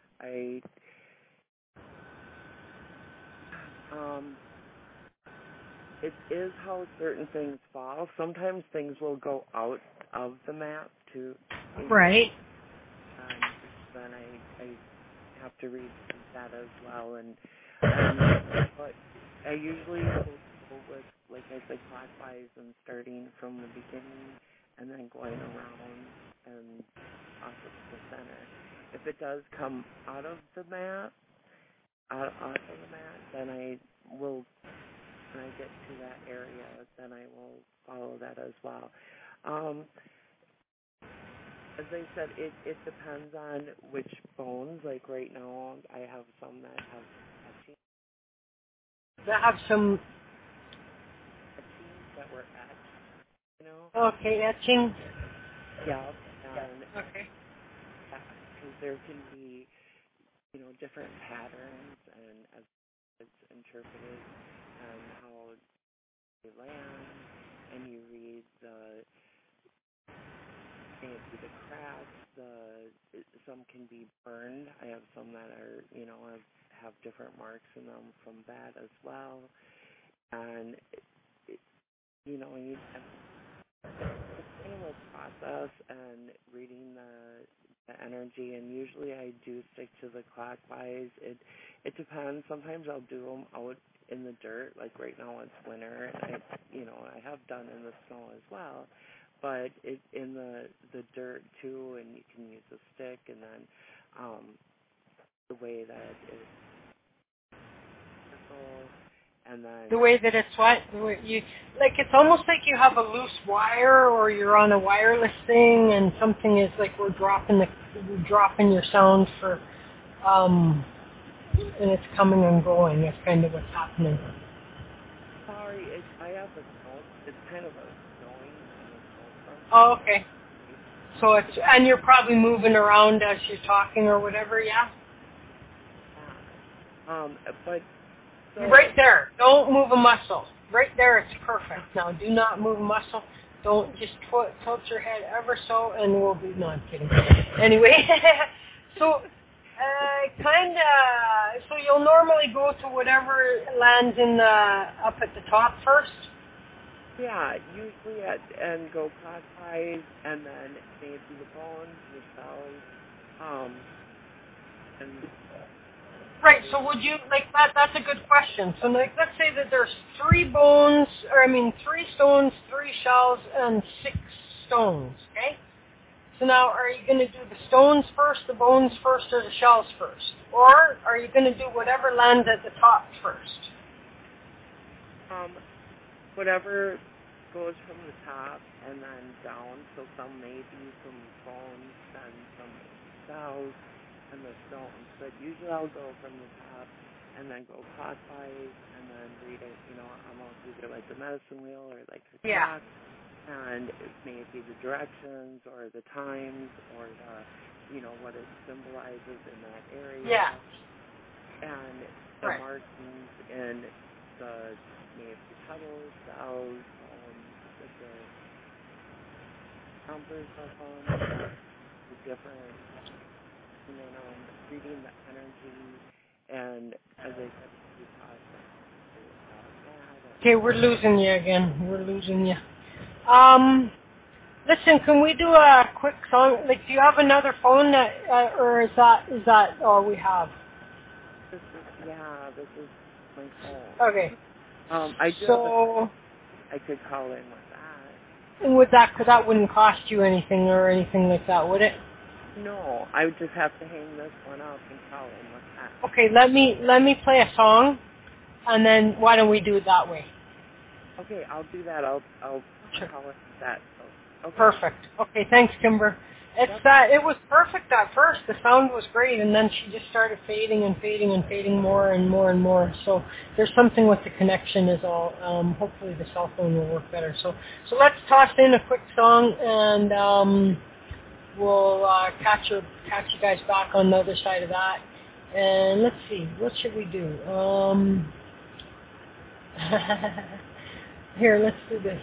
It is how certain things fall. Sometimes things will go out of the map too. Right. Then I have to read that as well, but I usually will go with, like I said, clockwise and starting from the beginning and then going around and off of the center. If it does come out of the map, then I will. When I get to that area, then I will follow that as well. As I said, it depends on which bones. Like right now, I have some that have etchings. That have some. Etchings that were etched, you know? Okay, etching. Yeah, and Okay. because there can be, different patterns and as it's interpreted and how they land, and you read the cracks, some can be burned. I have some that are, have different marks in them from that as well. And, you it's kind of a process and reading the energy, and usually I do stick to the clockwise. It depends. Sometimes I'll do them out in the dirt, like right now it's winter, and I have done in the snow as well, but in the dirt too, and you can use a stick, and then the way that it's circle, and then The way that it's what? It's almost like you have a loose wire, or you're on a wireless thing, and something is like we're dropping your sound for, and it's coming and going. That's kind of what's happening. Sorry, I have the snow. It's kind of a snowing in the snowstorm. Oh, okay. So and you're probably moving around as you're talking or whatever, yeah? But so right there. Don't move a muscle. Right there, it's perfect. Now, do not move a muscle. Don't just tilt your head ever so, and we'll be. No, I'm kidding. Anyway, so so you'll normally go to whatever lands up at the top first. Yeah, usually and go clockwise, and then maybe the bones, the cells, and. Right, so would you, that's a good question. So, let's say that there's 3 stones, 3 shells, and 6 stones, okay? So now, are you going to do the stones first, the bones first, or the shells first? Or are you going to do whatever lands at the top first? Whatever goes from the top and then down, so some may be some bones, then some cells, and the stones. But usually I'll go from the top and then go clockwise and then read it, almost either like the medicine wheel or like the clock. And it may be the directions or the times or what it symbolizes in that area. Yeah. And the markings in the maybe petals, the L's, with the numbers of them, the different, and then reading the energy, and as I said, we okay, we're losing you again. We're losing you. Listen, can we do a quick song? Like, do you have another phone that, or is that all we have? This is my phone. Okay. I could call in with that. And that wouldn't cost you anything or anything like that, would it? No, I would just have to hang this one up and call in with that. Okay, let me play a song, and then why don't we do it that way? Okay, I'll do that. I'll call it that. So, okay. Perfect. Okay, thanks, Kimber. It was perfect at first. The sound was great, and then she just started fading and fading and fading more and more and more. So there's something with the connection is all. Hopefully the cell phone will work better. So let's toss in a quick song, and we'll catch you guys back on the other side of that. And let's see, what should we do? Here, let's do this.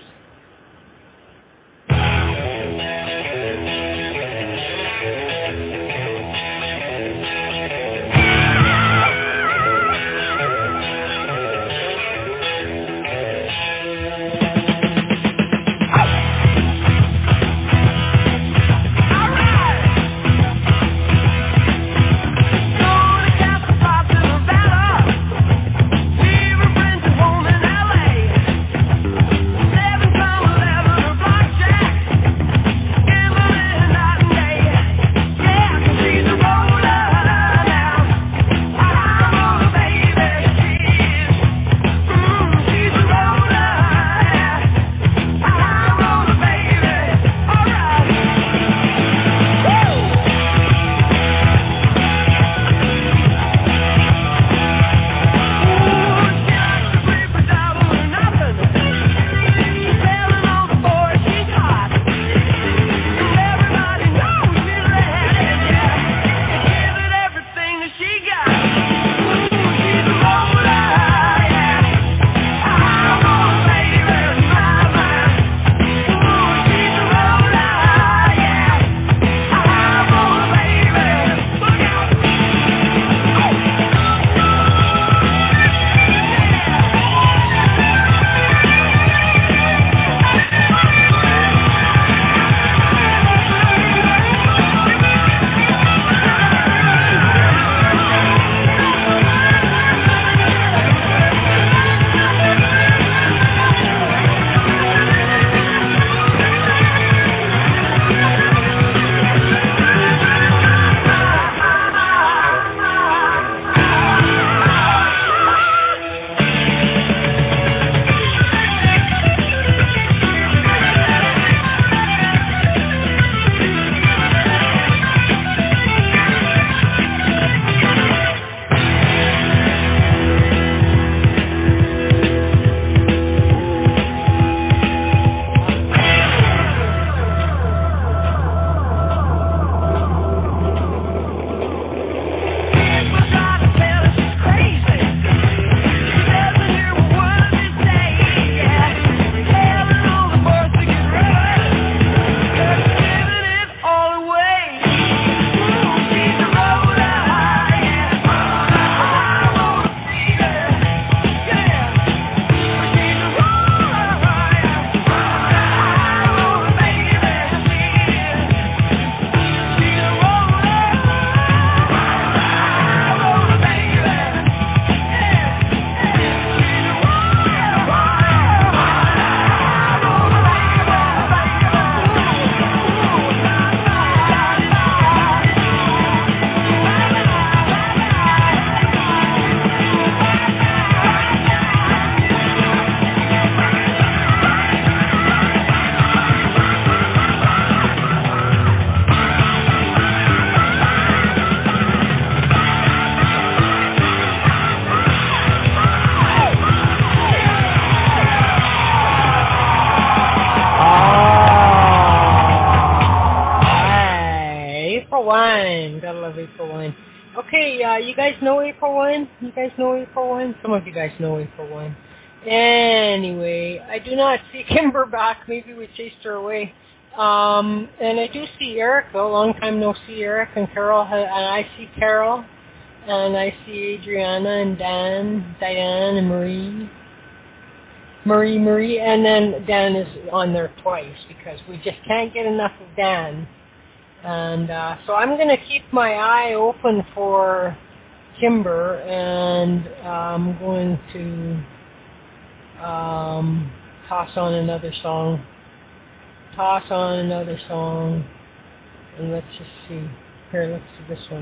April wine. Gotta love April wine. Okay, you guys know April wine? Some of you guys know April wine. Anyway, I do not see Kimber back. Maybe we chased her away. And I do see Eric, though. Long time no see Eric and Carol. And I see Carol. And I see Adriana and Dan, Diane and Marie. And then Dan is on there twice because we just can't get enough of Dan. And so I'm going to keep my eye open for Kimber, and I'm going to toss on another song. And let's just see. Here, let's do this one.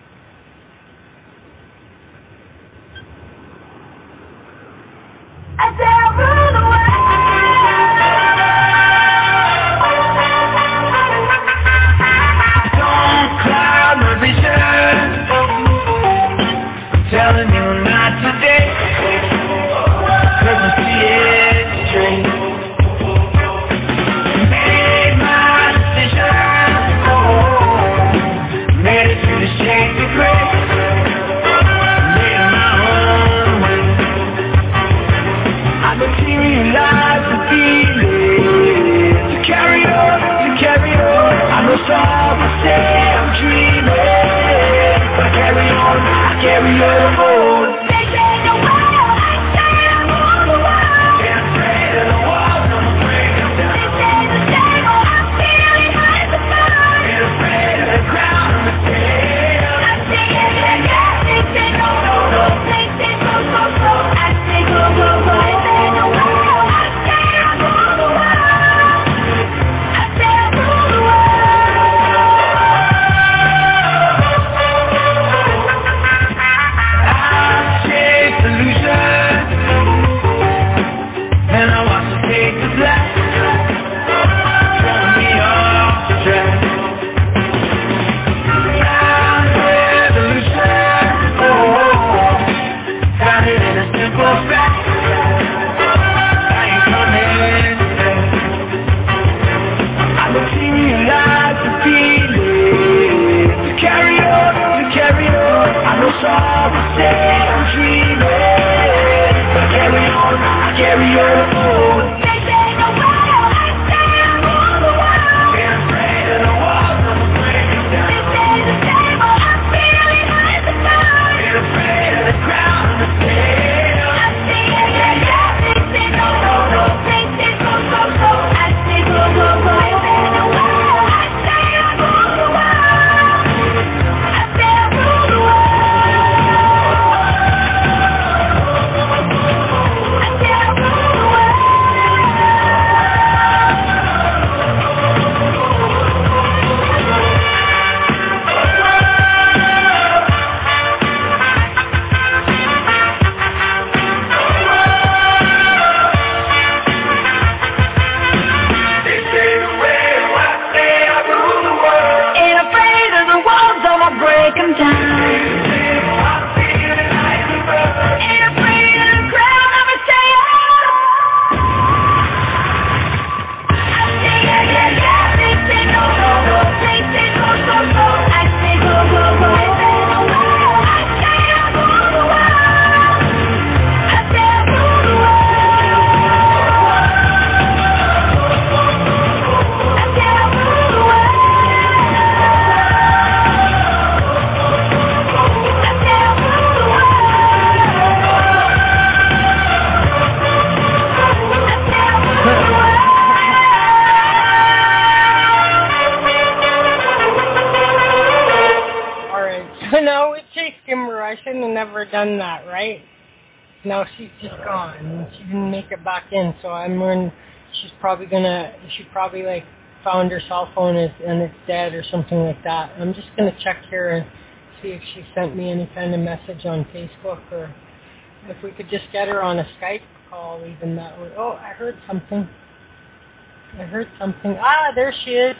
I said rule the world. Don't cloud my vision. I'm telling you not today. 'Cause I see it straight. Made my decision. Made it through the shades of gray. Made my own way. I materialize the feeling. To carry on. I know some will say I'm dreaming. But I carry on. They say the world, I say I'm all the world. Ain't afraid of the walls, I'm afraid of them. They say the same, I'm feeling high as a bird. Ain't afraid of the ground, I'm afraid of. I say yeah, they say no. They say go. I say go. They say the world, I say I'm all the world. I say I'm all the world. And I want to take the black, pulling me off the track. Sound revolution, got it in a simple fact. I ain't coming back. I materialize the feeling. To carry on. I know some will say I'm dreaming. But I carry on. They say the world, I say I'm all the world. Ain't afraid of the walls, I'm afraid of them. They say the same, I'm feeling high as a bird. Ain't afraid of the ground, I'm afraid of. I say yeah, they say no. They say go. I say go. They say the world, I say I'm all the world. I say I'm all the world. Done that, right? Now she's just gone. She didn't make it back in, so I'm worried she probably like found her cell phone and it's dead or something like that. I'm just gonna check here and see if she sent me any kind of message on Facebook, or if we could just get her on a Skype call even that way. Oh, I heard something. Ah, there she is.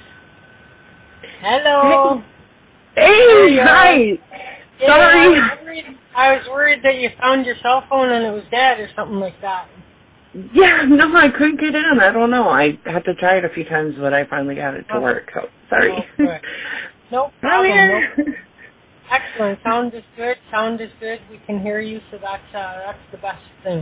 Hello. Hey, hi. Sorry. I was worried that you found your cell phone and it was dead or something like that. Yeah, no, I couldn't get in. I don't know. I had to try it a few times, but I finally got it to work. So, sorry. No problem. No. Excellent. Sound is good. Sound is good. We can hear you, so that's the best thing.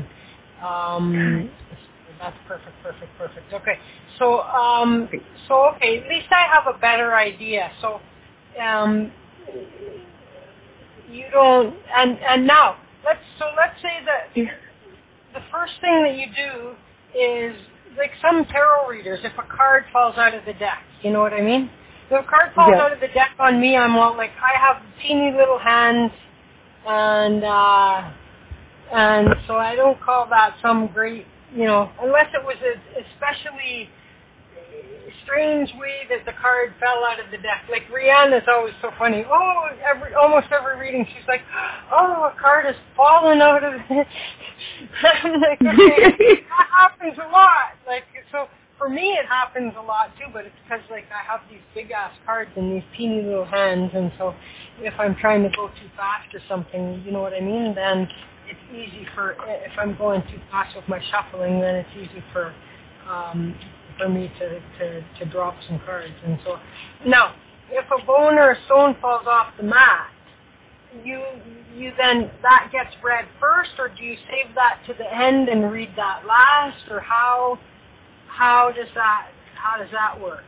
That's perfect. Okay. So okay, at least I have a better idea. So you don't, and now let's say that the first thing that you do is, like some tarot readers, if a card falls out of the deck, you know what I mean? If a card falls out of the deck on me, I'm all like, I have teeny little hands, and so I don't call that some great, unless it was an especially strange way that the card fell out of the deck. Like Rihanna's always so funny. Oh, almost every reading she's like, oh, a card has fallen out of it. I'm like, okay, that happens a lot. Like, so for me it happens a lot too, but it's because like I have these big ass cards in these teeny little hands, and so if I'm trying to go too fast or something, you know what I mean, then it's easy if I'm going too fast with my shuffling, then it's easy for me to drop some cards. And so now, if a bone or a stone falls off the mat, you then, that gets read first, or do you save that to the end and read that last, or how does that work?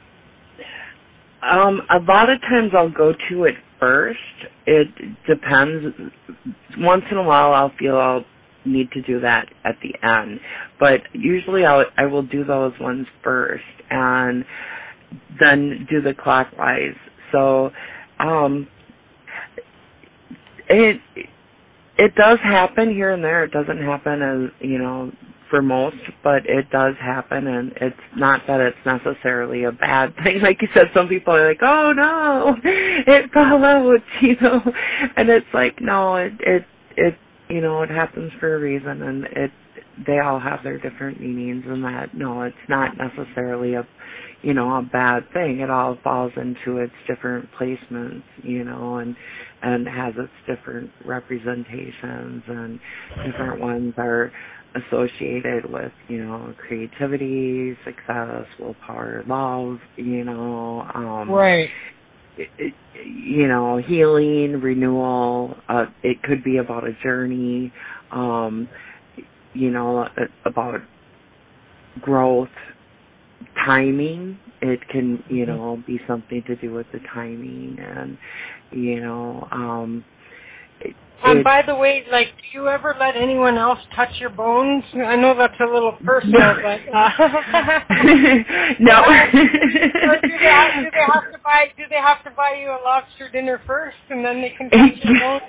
A lot of times I'll go to it first. It depends. Once in a while I'll need to do that at the end, but usually I will do those ones first and then do the clockwise. So it does happen here and there. It doesn't happen as for most, but it does happen, and it's not that it's necessarily a bad thing. Like you said, some people are like, oh no, it fell out, and it's like, no, it happens for a reason, and they all have their different meanings, and that, no, it's not necessarily a bad thing. It all falls into its different placements, and has its different representations, and different ones are associated with, creativity, success, willpower, love, right. Healing, renewal. It could be about a journey, about growth, timing. It can, be something to do with the timing, and, and by the way, like, do you ever let anyone else touch your bones? I know that's a little personal, but no. Do they have to buy you a lobster dinner first, and then they can touch your bones?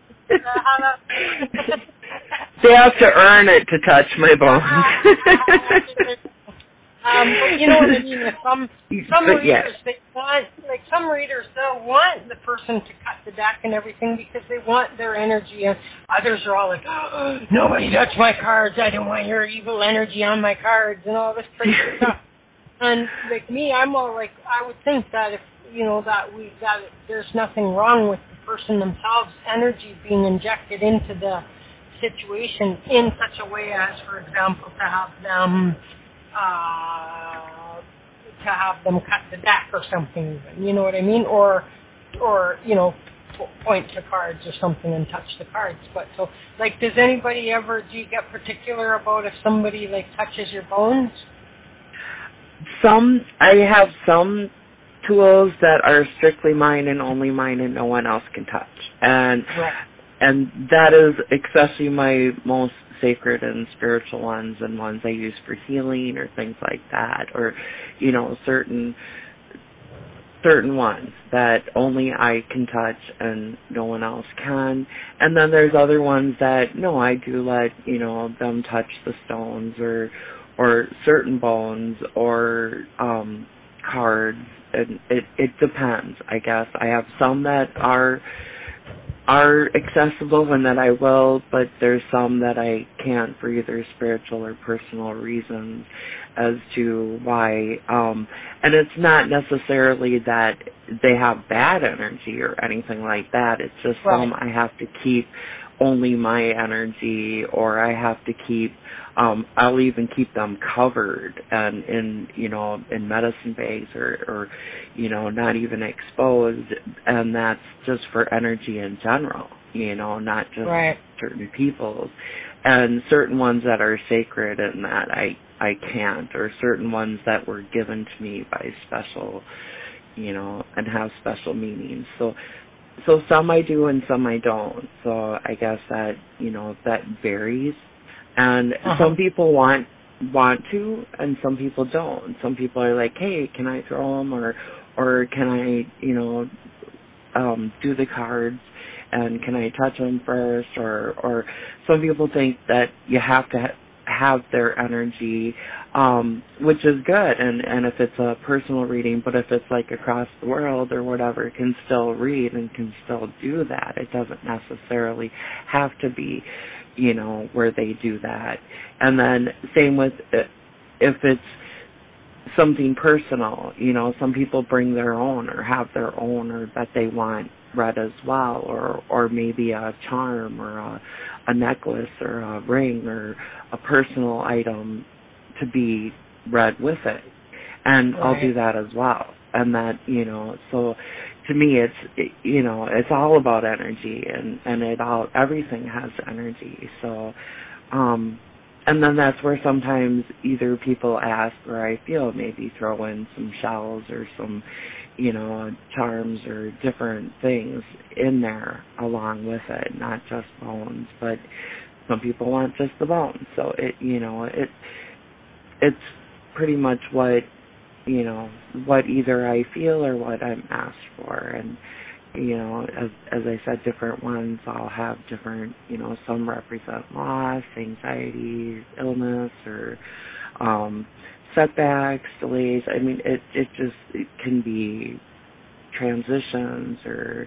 They have to earn it to touch my bones. But you know what I mean. Some readers, they want, like some readers, they'll want the person to cut the deck and everything because they want their energy, and others are all like, oh, nobody touch my cards. I don't want your evil energy on my cards and all this crazy stuff. And like me, I'm all like, I would think that if that there's nothing wrong with the person themselves' energy being injected into the situation in such a way as, for example, to have them cut the deck or something, you know what I mean, or point to cards or something and touch the cards. But so, like, do you get particular about if somebody like touches your bones? I have some tools that are strictly mine and only mine, and no one else can touch, and that is especially my most sacred and spiritual ones, and ones I use for healing or things like that, or certain ones that only I can touch and no one else can. And then there's other ones that I do let them touch the stones or certain bones or cards, and it depends, I guess. I have some that are accessible and that I will, but there's some that I can't for either spiritual or personal reasons as to why. And it's not necessarily that they have bad energy or anything like that. It's just some I have to keep only my energy, or I have to keep, I'll even keep them covered and in medicine bags or not even exposed, and that's just for energy in general, not just certain people's. And certain ones that are sacred and that I can't, or certain ones that were given to me by special, and have special meanings. So some I do and some I don't. So I guess that, that varies. And some people want to, and some people don't. Some people are like, hey, can I throw them, or can I, do the cards, and can I touch them first? Or some people think that you have to have their energy, which is good, and if it's a personal reading, but if it's like across the world or whatever, can still read and can still do that. It doesn't necessarily have to be, where they do that. And then same with if it's something personal, some people bring their own or have their own, or that they want read as well, or maybe a charm or a necklace or a ring or a personal item to be read with it. And I'll do that as well. And that, so to me it's all about energy, and everything has energy. So, and then that's where sometimes either people ask, or I feel maybe throw in some shells or some, charms or different things in there along with it, not just bones, but some people want just the bones. So it's pretty much what either I feel or what I'm asked for. And, as I said, different ones all have different, some represent loss, anxiety, illness, or setbacks, delays. I mean, it can be transitions or,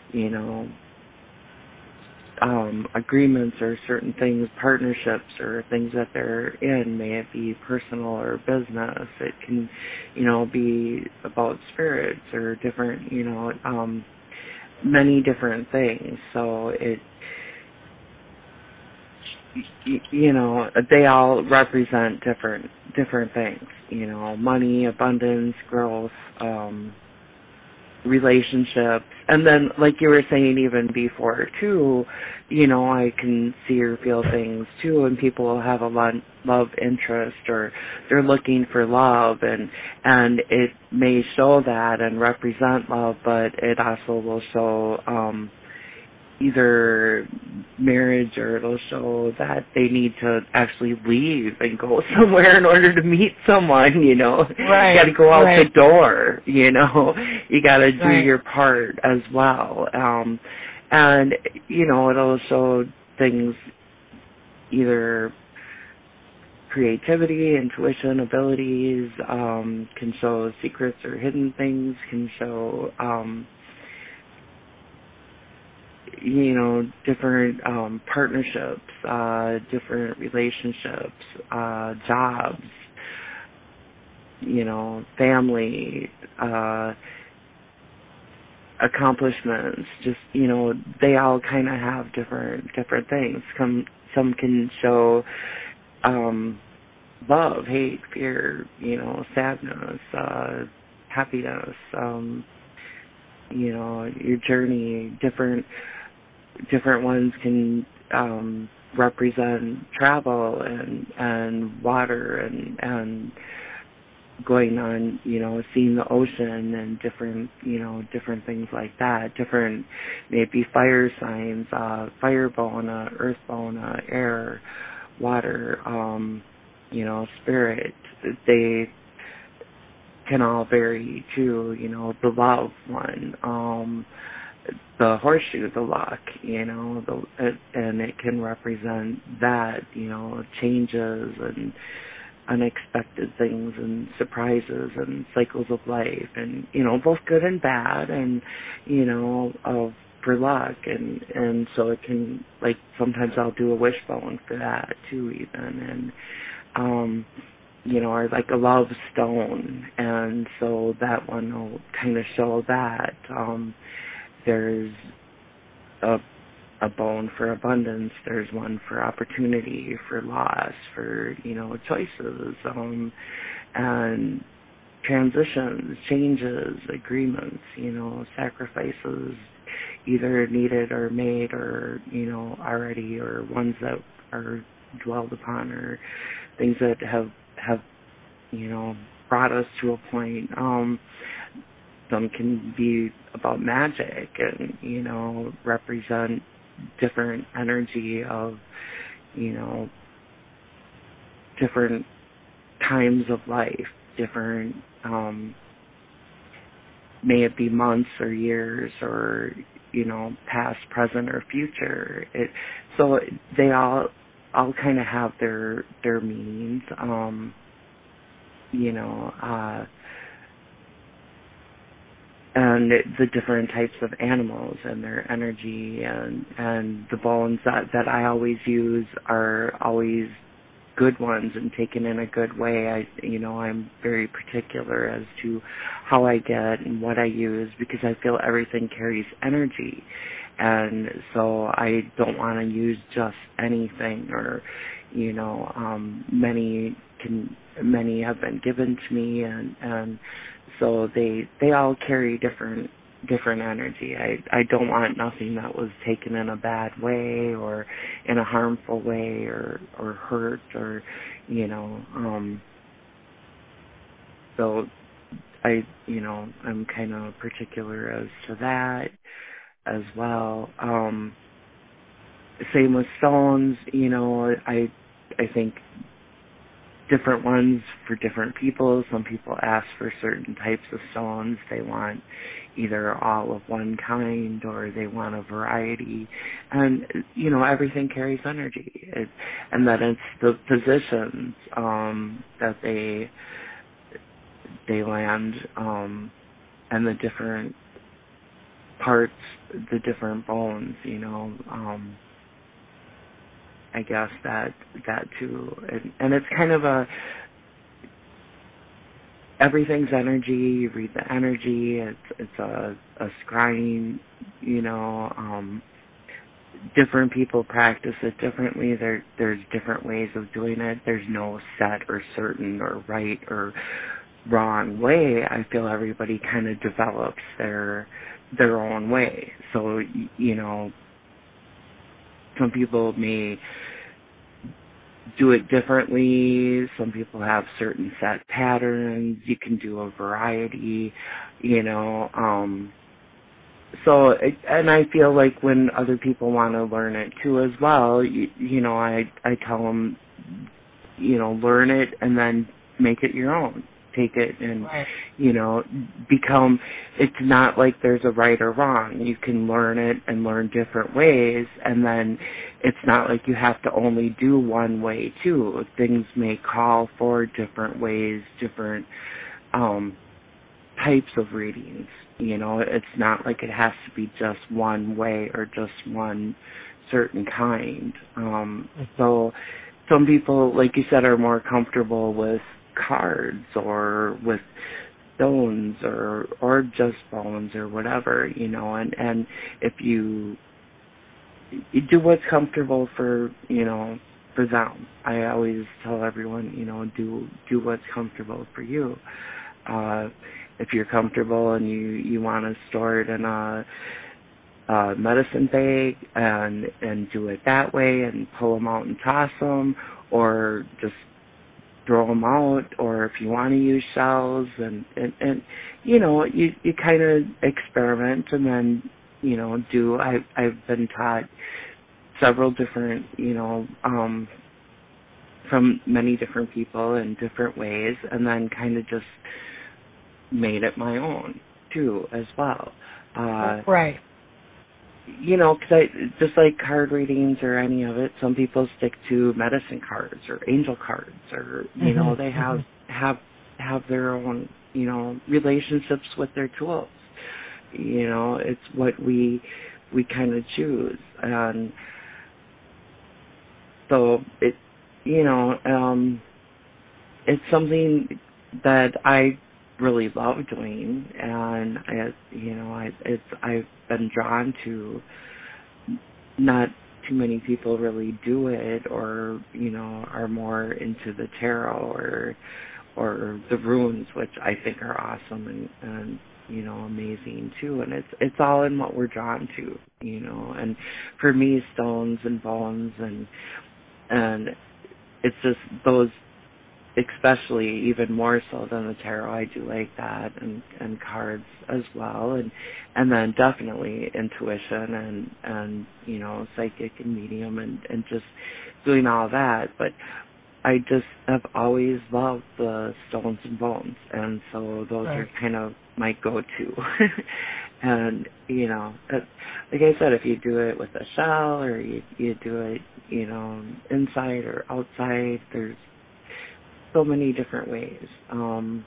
agreements or certain things, partnerships or things that they're in, may it be personal or business. It can, be about spirits or different, many different things. So they all represent different things, money, abundance, growth, relationships. And then, like you were saying even before, too, I can see or feel things, too, and people will have a love interest, or they're looking for love, and it may show that and represent love, but it also will show either marriage, or it'll show that they need to actually leave and go somewhere in order to meet someone, You got to go out the door, You got to do your part as well. And, it'll show things, either creativity, intuition, abilities, can show secrets or hidden things, can show, different partnerships, different relationships, jobs, family, accomplishments. Just, they all kind of have different things. Some can show love, hate, fear, sadness, happiness, your journey. Different ones can represent travel and water and going on, seeing the ocean and different things like that. Different, maybe fire signs, fire bona, earth bona, air, water, spirit. They can all vary too, the love one, the horseshoe, the luck, and it can represent that, changes and unexpected things and surprises and cycles of life, and, both good and bad, and, for luck, and so it can, like, sometimes I'll do a wishbone for that too, even, and, or like a love stone, and so that one will kind of show that. There's a a bone for abundance. There's one for opportunity, for loss, for, choices, and transitions, changes, agreements, sacrifices, either needed or made or, already, or ones that are dwelled upon, or things that have brought us to a point. Some can be about magic and, represent different energy of, different times of life, different, may it be months or years or, past, present, or future. So they all kind of have their meanings, and the different types of animals and their energy, and the bones that I always use are always good ones and taken in a good way. I'm very particular as to how I get and what I use, because I feel everything carries energy, and so I don't want to use just anything, or many have been given to me, and so they all carry different energy. I don't want nothing that was taken in a bad way or in a harmful way or hurt or so I'm kind of particular as to that as well. Same with stones, I think different ones for different people. Some people ask for certain types of stones. They want either all of one kind or they want a variety. And, everything carries energy. And that it's the positions that they land, and the different parts, the different bones, I guess that too, and it's kind of everything's energy. You read the energy. It's a scrying. Different people practice it differently. There's different ways of doing it. There's no set or certain or right or wrong way. I feel everybody kind of develops their own way. So some people may do it differently. Some people have certain set patterns. You can do a variety, So, and I feel like when other people want to learn it too as well, I tell them, learn it and then make it your own. Take it and, right. Become, it's not like there's a right or wrong. You can learn it and learn different ways, and then it's not like you have to only do one way too. Things may call for different ways, different types of readings. It's not like it has to be just one way or just one certain kind. So some people, like you said, are more comfortable with cards or with stones or just bones or whatever, and if you do what's comfortable for them. I always tell everyone, do what's comfortable for you. If you're comfortable and you want to store it in a medicine bag and do it that way and pull them out and toss them, or just throw them out, or if you want to use shells and you kind of experiment and then do. I've been taught several different from many different people in different ways, and then kind of just made it my own too as well. Right. Because just like card readings or any of it, some people stick to medicine cards or angel cards, or they have their own relationships with their tools. It's what we kind of choose, and so it's something that I really love doing, and I've been drawn to not too many people really do it, or are more into the tarot or the runes, which I think are awesome and amazing too. And it's all in what we're drawn to, and for me, stones and bones and it's just those, especially even more so than the tarot. I do like that, and cards as well, and then definitely intuition and psychic and medium and just doing all that. But I just have always loved the stones and bones, and so those are kind of my go-to. And like I said, if you do it with a shell or you do it inside or outside, there's so many different ways, and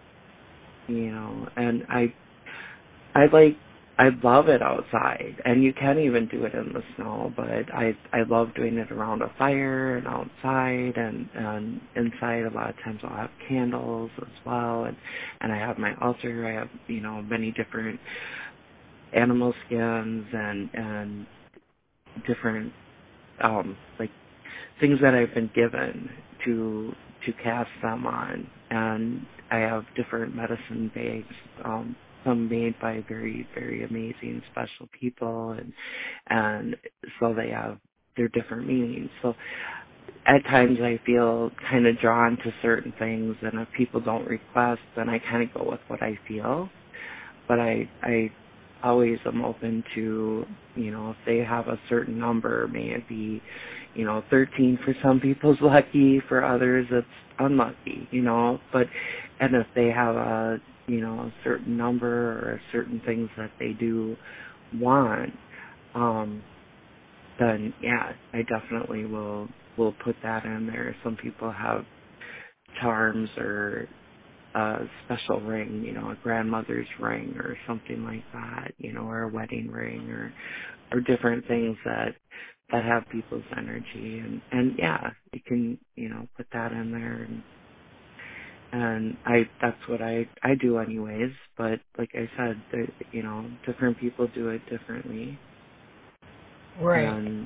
I love it outside, and you can even do it in the snow, but I love doing it around a fire and outside, and inside a lot of times I'll have candles as well, and I have my altar. I have many different animal skins and different like things that I've been given to cast them on, and I have different medicine bags, some made by very, very amazing special people, and so they have their different meanings. So at times I feel kind of drawn to certain things, and if people don't request, then I kind of go with what I feel. But I always am open to, if they have a certain number, may it be 13 for some people's lucky, for others it's unlucky, but, and if they have a certain number or certain things that they do want, then yeah, I definitely will put that in there. Some people have charms or a special ring, a grandmother's ring or something like that, or a wedding ring or different things that have people's energy, and yeah, you can put that in there, and that's what I do anyways. But like I said, different people do it differently, right?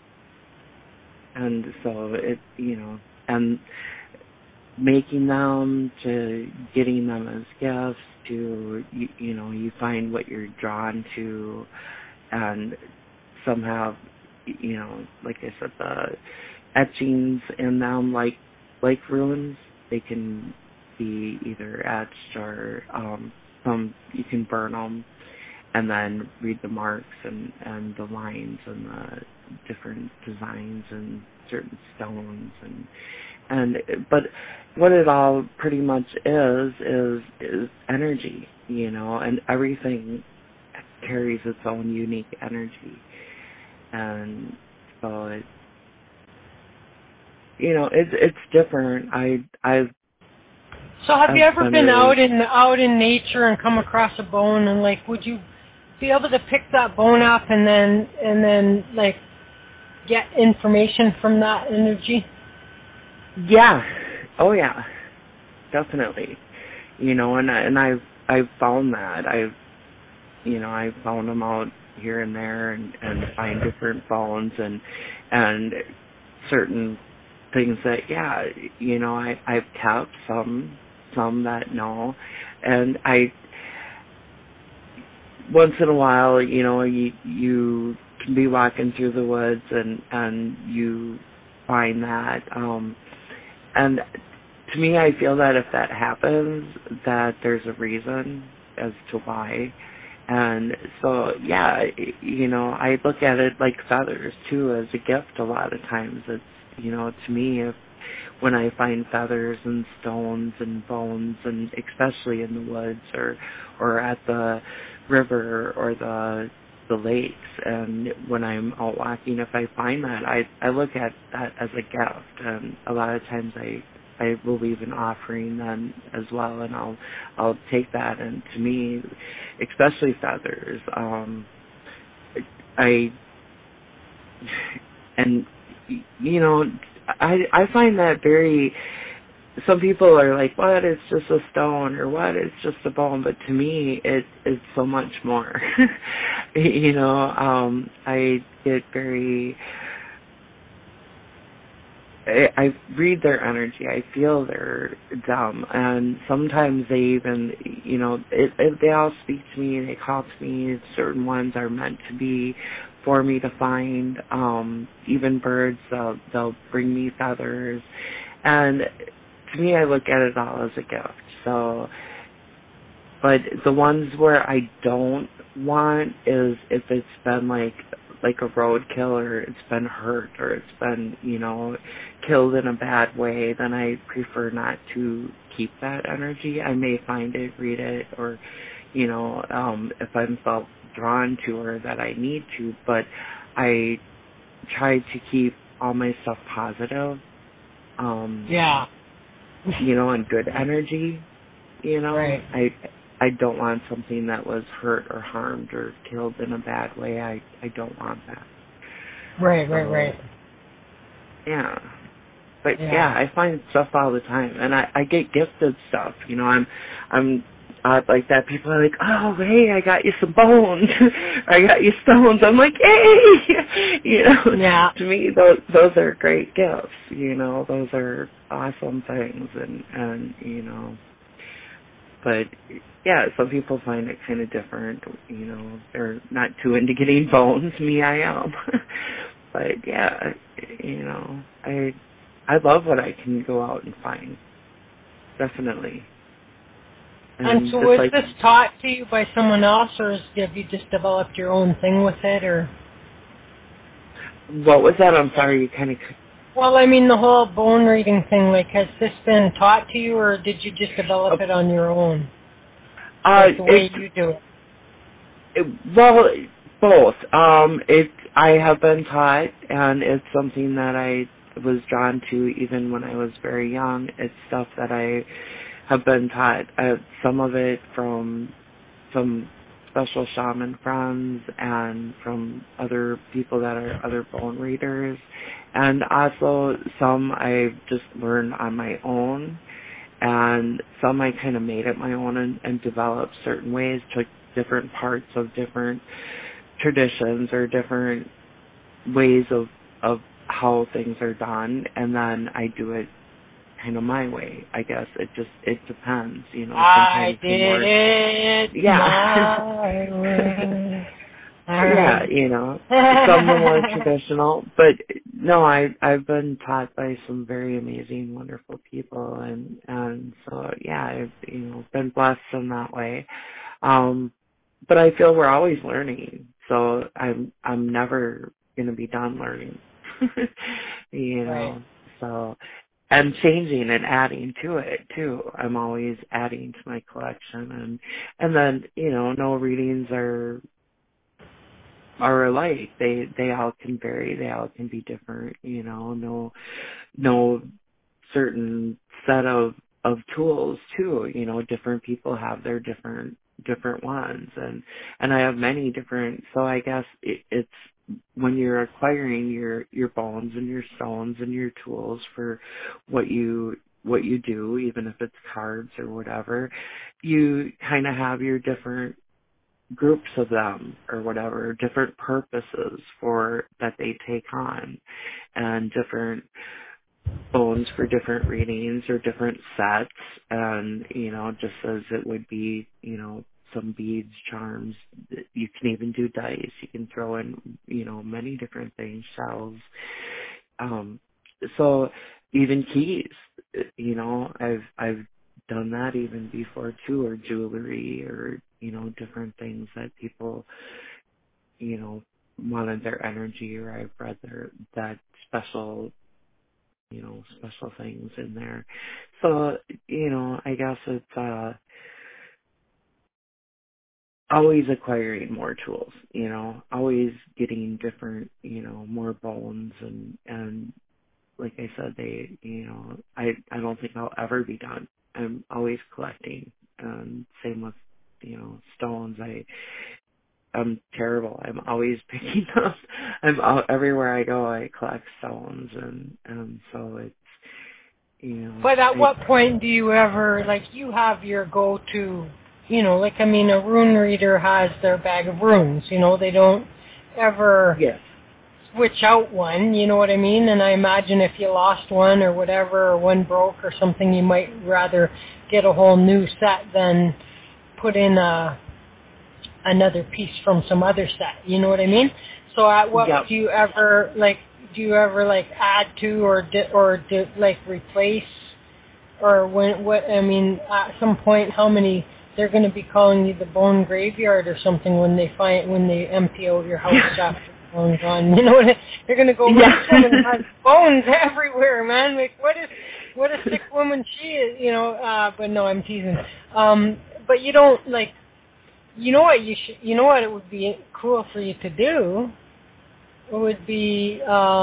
And so it and making them to getting them as gifts to you find what you're drawn to, and some have like I said, the etchings in them, like runes. They can be either etched or some you can burn them and then read the marks and the lines and the different designs and certain stones but what it all pretty much is energy, and everything carries its own unique energy. And so it's different. So have you ever been out in nature and come across a bone, and would you be able to pick that bone up and then get information from that energy? Yeah. Oh yeah. Definitely. And I've found that. I've found them out here and there and find different bones and certain things that I've kept some that no, and I once in a while you can be walking through the woods and you find that and to me I feel that if that happens that there's a reason as to why. And so, yeah, I look at it like feathers, too, as a gift a lot of times. It's, to me, when I find feathers and stones and bones, and especially in the woods or at the river or the lakes, and when I'm out walking, if I find that, I look at that as a gift. And a lot of times I will leave an offering then as well, and I'll take that. And to me, especially feathers, I find that very some people are like, what, it's just a stone, or what, it's just a bone, but to me, it's so much more. I get very, I read their energy, I feel they're dumb, and sometimes they even, they all speak to me, they call to me, certain ones are meant to be for me to find, even birds, they'll bring me feathers, and to me, I look at it all as a gift. So, but the ones where I don't want is if it's been like a roadkill, or it's been hurt, or it's been, killed in a bad way, then I prefer not to keep that energy. I may find it, read it, or, if I'm felt drawn to her that I need to, but I try to keep all my stuff positive. Yeah. And good energy, Right. I don't want something that was hurt or harmed or killed in a bad way. I don't want that. Right. Yeah. But yeah, I find stuff all the time, and I get gifted stuff. I'm like that. People are like, oh, hey, I got you some bones. I got you stones. I'm like, hey, Yeah. To me, those are great gifts. Those are awesome things, and But yeah, some people find it kind of different. They're not too into getting bones. Me, I am. But yeah, I love what I can go out and find. Definitely. And so was this taught to you by someone else, or have you just developed your own thing with it, or? What was that? I'm sorry, you kind of... Well, I mean, the whole bone reading thing, has this been taught to you, or did you just develop it on your own? The way you do it? Well, both. I have been taught, and it's something that I was drawn to even when I was very young. It's stuff that I have been taught. Some of it from some special shaman friends and from other people that are other bone readers. And also some I've just learned on my own. And some I kind of made it my own and developed certain ways, took different parts of different traditions or different ways of how things are done, and then I do it kind of my way. I guess it depends, I did it yeah. my way. Yeah, some are more traditional, but no, I've been taught by some very amazing, wonderful people, and so yeah, I've been blessed in that way. But I feel we're always learning, so I'm never gonna be done learning. Right. So, and changing and adding to it too. I'm always adding to my collection, and then no readings are alike. They all can vary. They all can be different. No certain set of tools too. Different people have their different ones, and I have many different. So I guess it's when you're acquiring your bones and your stones and your tools for what you do, even if it's cards or whatever, you kind of have your different groups of them or whatever, different purposes for that they take on, and different bones for different readings or different sets, and just as it would be, some beads, charms, you can even do dice, you can throw in, many different things, shells, so even keys, I've done that even before too, or jewelry, or different things that people wanted their energy, or I've read that special special things in there. So I guess it's always acquiring more tools, always getting different, more bones, and like I said, I don't think I'll ever be done. I'm always collecting. Same with, stones. I'm terrible. I'm always picking up. Everywhere I go, I collect stones, and so But at what point do you ever, like, you have your go-to, like, I mean, a rune reader has their bag of runes, they don't ever switch out one, you know what I mean? And I imagine if you lost one or whatever, or one broke or something, you might rather get a whole new set than put in another piece from some other set, you know what I mean? So at what do you ever add to or replace, or at some point how many, they're going to be calling you the bone graveyard or something when they empty out your house after the bone's gone, they're going to go, this woman has bones everywhere, man, like what a sick woman she is, but no, I'm teasing. But you don't, like, what it would be cool for you to do? It would be,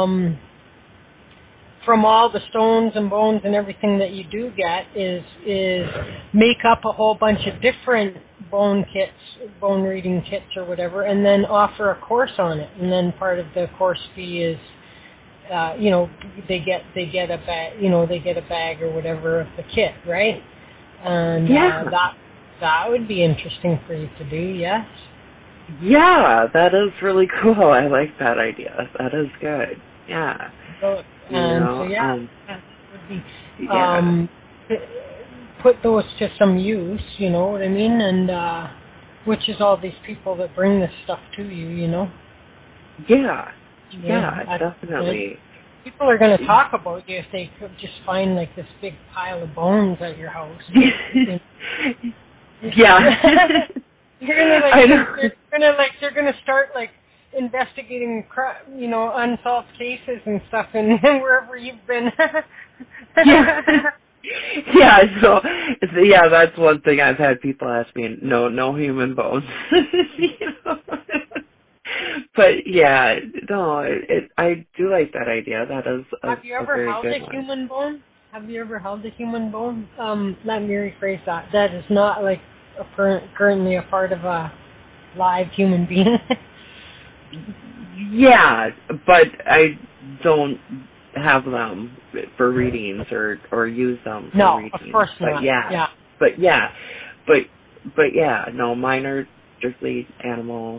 from all the stones and bones and everything that you do get, is make up a whole bunch of different bone reading kits or whatever, and then offer a course on it. And then part of the course fee is, they get a bag, they get a bag or whatever of the kit, right? And that would be interesting for you to do, yes? Yeah, that is really cool. I like that idea. That is good. Yeah. Would be, put those to some use, you know what I mean? And which is all these people that bring this stuff to you, Yeah, definitely. People are going to talk about you if they could just find like this big pile of bones at your house. Yeah. They're gonna start like investigating, unsolved cases and stuff, and wherever you've been. So that's one thing I've had people ask me. No human bones. But I do like that idea. That is Have you ever held a human bone? Have you ever held a human bone? Let me rephrase that. That is not like currently a part of a live human being. Yeah, but I don't have them for readings or use them for readings. No, of course not. No, mine are strictly animal,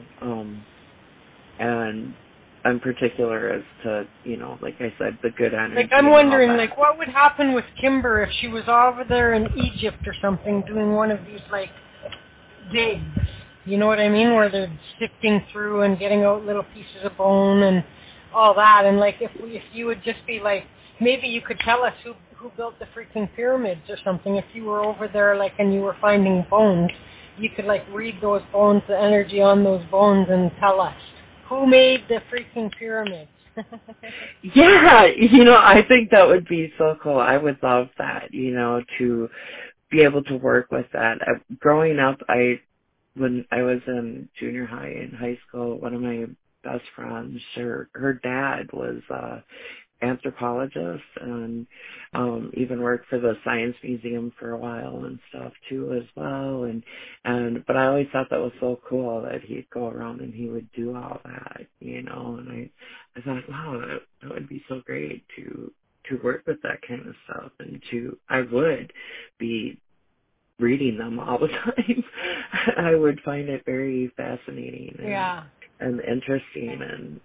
and I'm particular as to, like I said, the good energy. Like, I'm wondering, like, what would happen with Kimber if she was over there in Egypt or something doing one of these, like, digs, you know what I mean, where they're sifting through and getting out little pieces of bone and all that, and like if you would just be like, maybe you could tell us who built the freaking pyramids or something. If you were over there, like, and you were finding bones, you could like read those bones, the energy on those bones, and tell us who made the freaking pyramids. Yeah, I think that would be so cool. I would love that, to be able to work with that. Growing up, when I was in junior high and high school, one of my best friends, her dad was anthropologist and even worked for the Science Museum for a while and stuff too as well, but I always thought that was so cool that he'd go around and he would do all that, and I thought, wow, that would be so great to work with that kind of stuff, and I would be reading them all the time. I would find it very fascinating and interesting, and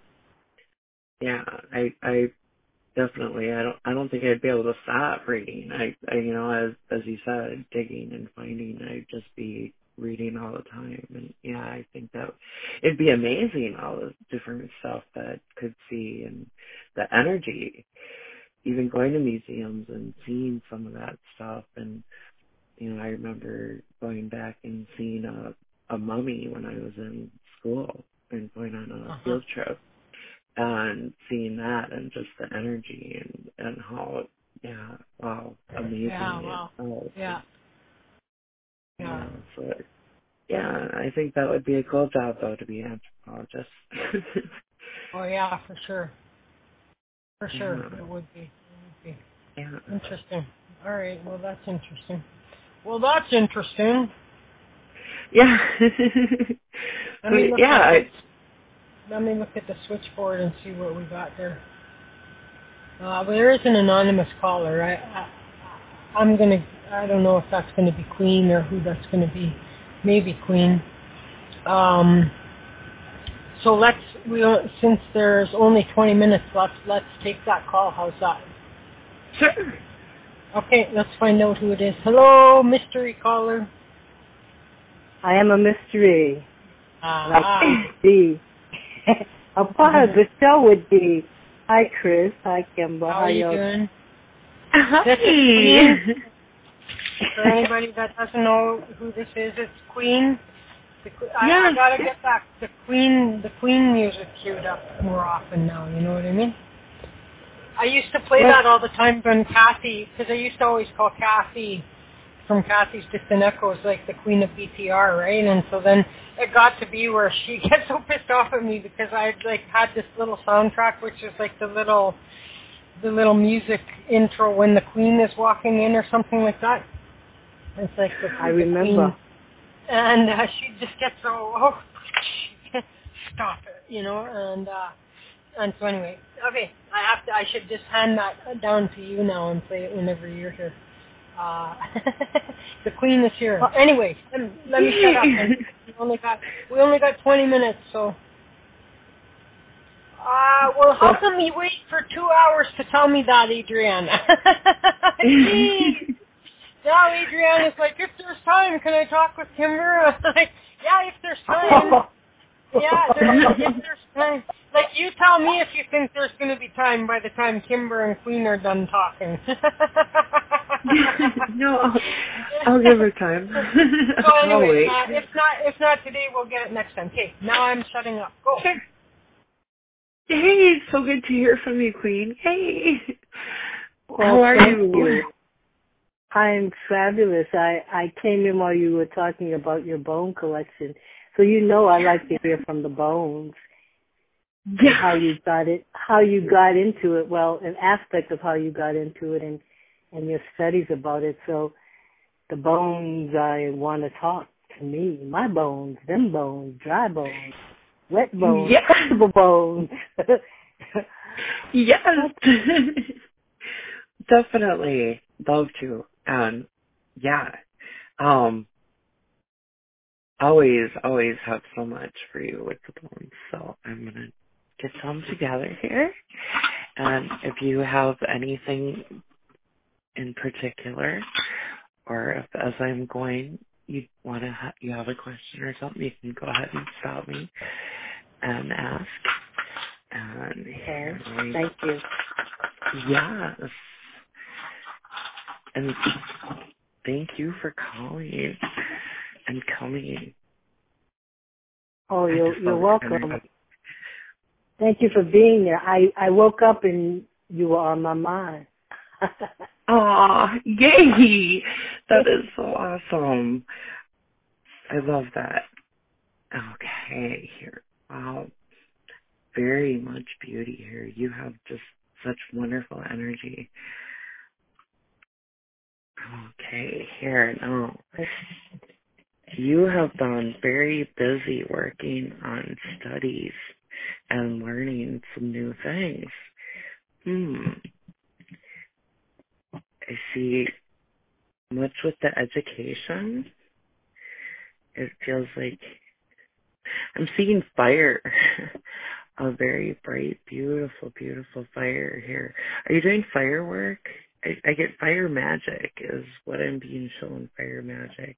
I definitely, I don't think I'd be able to stop reading. I as you said, digging and finding, I'd just be reading all the time. And I think that it'd be amazing, all the different stuff that could see, and the energy, even going to museums and seeing some of that stuff. And I remember going back and seeing a mummy when I was in school and going on a field trip and seeing that, and just the energy and how, amazing. I think that would be a cool job, though, to be an anthropologist. Oh, yeah, for sure. For sure, it would be. Yeah. Interesting. All right, well, that's interesting. Yeah. Let me look at the switchboard and see what we got there. But there is an anonymous caller. I don't know if that's gonna be Queen or who that's gonna be. Maybe Queen. So since there's only 20 minutes left, let's take that call. How's that? Sure. Okay, let's find out who it is. Hello, mystery caller. I am a mystery. Like the a part of the show would be. Hi, Chris. Hi, Kimber. How are you doing? Hi. For anybody that doesn't know who this is, it's Queen. I gotta get back the Queen music queued up more often now. You know what I mean? I used to play that all the time when Kathy, because I used to always call Kathy from Kathy's Distant Echoes like the Queen of BTR, right? And so then it got to be where she gets so pissed off at me because I had this little soundtrack, which is like the little music intro when the Queen is walking in or something like that. It's like I remember. Queen. And she just gets so, stop it, you know, and so anyway, okay, I should just hand that down to you now and play it whenever you're here. The Queen is here. Anyway, let me shut up. We only got 20 minutes, so. Well, how come you wait for 2 hours to tell me that, Adriana? Now Adriana is like, if there's time, can I talk with Kimber? I'm like, yeah, if there's time. Yeah, if there's time. Like, you tell me if you think there's going to be time by the time Kimber and Queen are done talking. No, I'll give her time. So anyway, if not today, we'll get it next time. Okay, now I'm shutting up. Go. Sure. Hey, it's so good to hear from you, Queen. Hey. How are you? I'm fabulous. I came in while you were talking about your bone collection. So you know I like to hear from the bones. Yeah. How you got into it. Well, an aspect of how you got into it and your studies about it. So the bones, I want to talk to me. My bones, them bones, dry bones, wet bones, comfortable bones. Yes. Definitely. Love to. And yeah. Always have so much for you with the bones. So I'm going to get some together here. And if you have anything in particular, or if as I'm going, you want to you have a question or something, you can go ahead and stop me and ask. And here, thank you. Yes. And thank you for calling and coming. Oh, you're welcome. Thank you for being there. I woke up and you were on my mind. Aw, yay! That is so awesome. I love that. Okay, here. Wow. Very much beauty here. You have just such wonderful energy. Okay, here. Now, you have been very busy working on studies and learning some new things. I see much with the education. It feels like I'm seeing fire. A very bright, beautiful, beautiful fire here. Are you doing firework? I get fire magic is what I'm being shown, fire magic.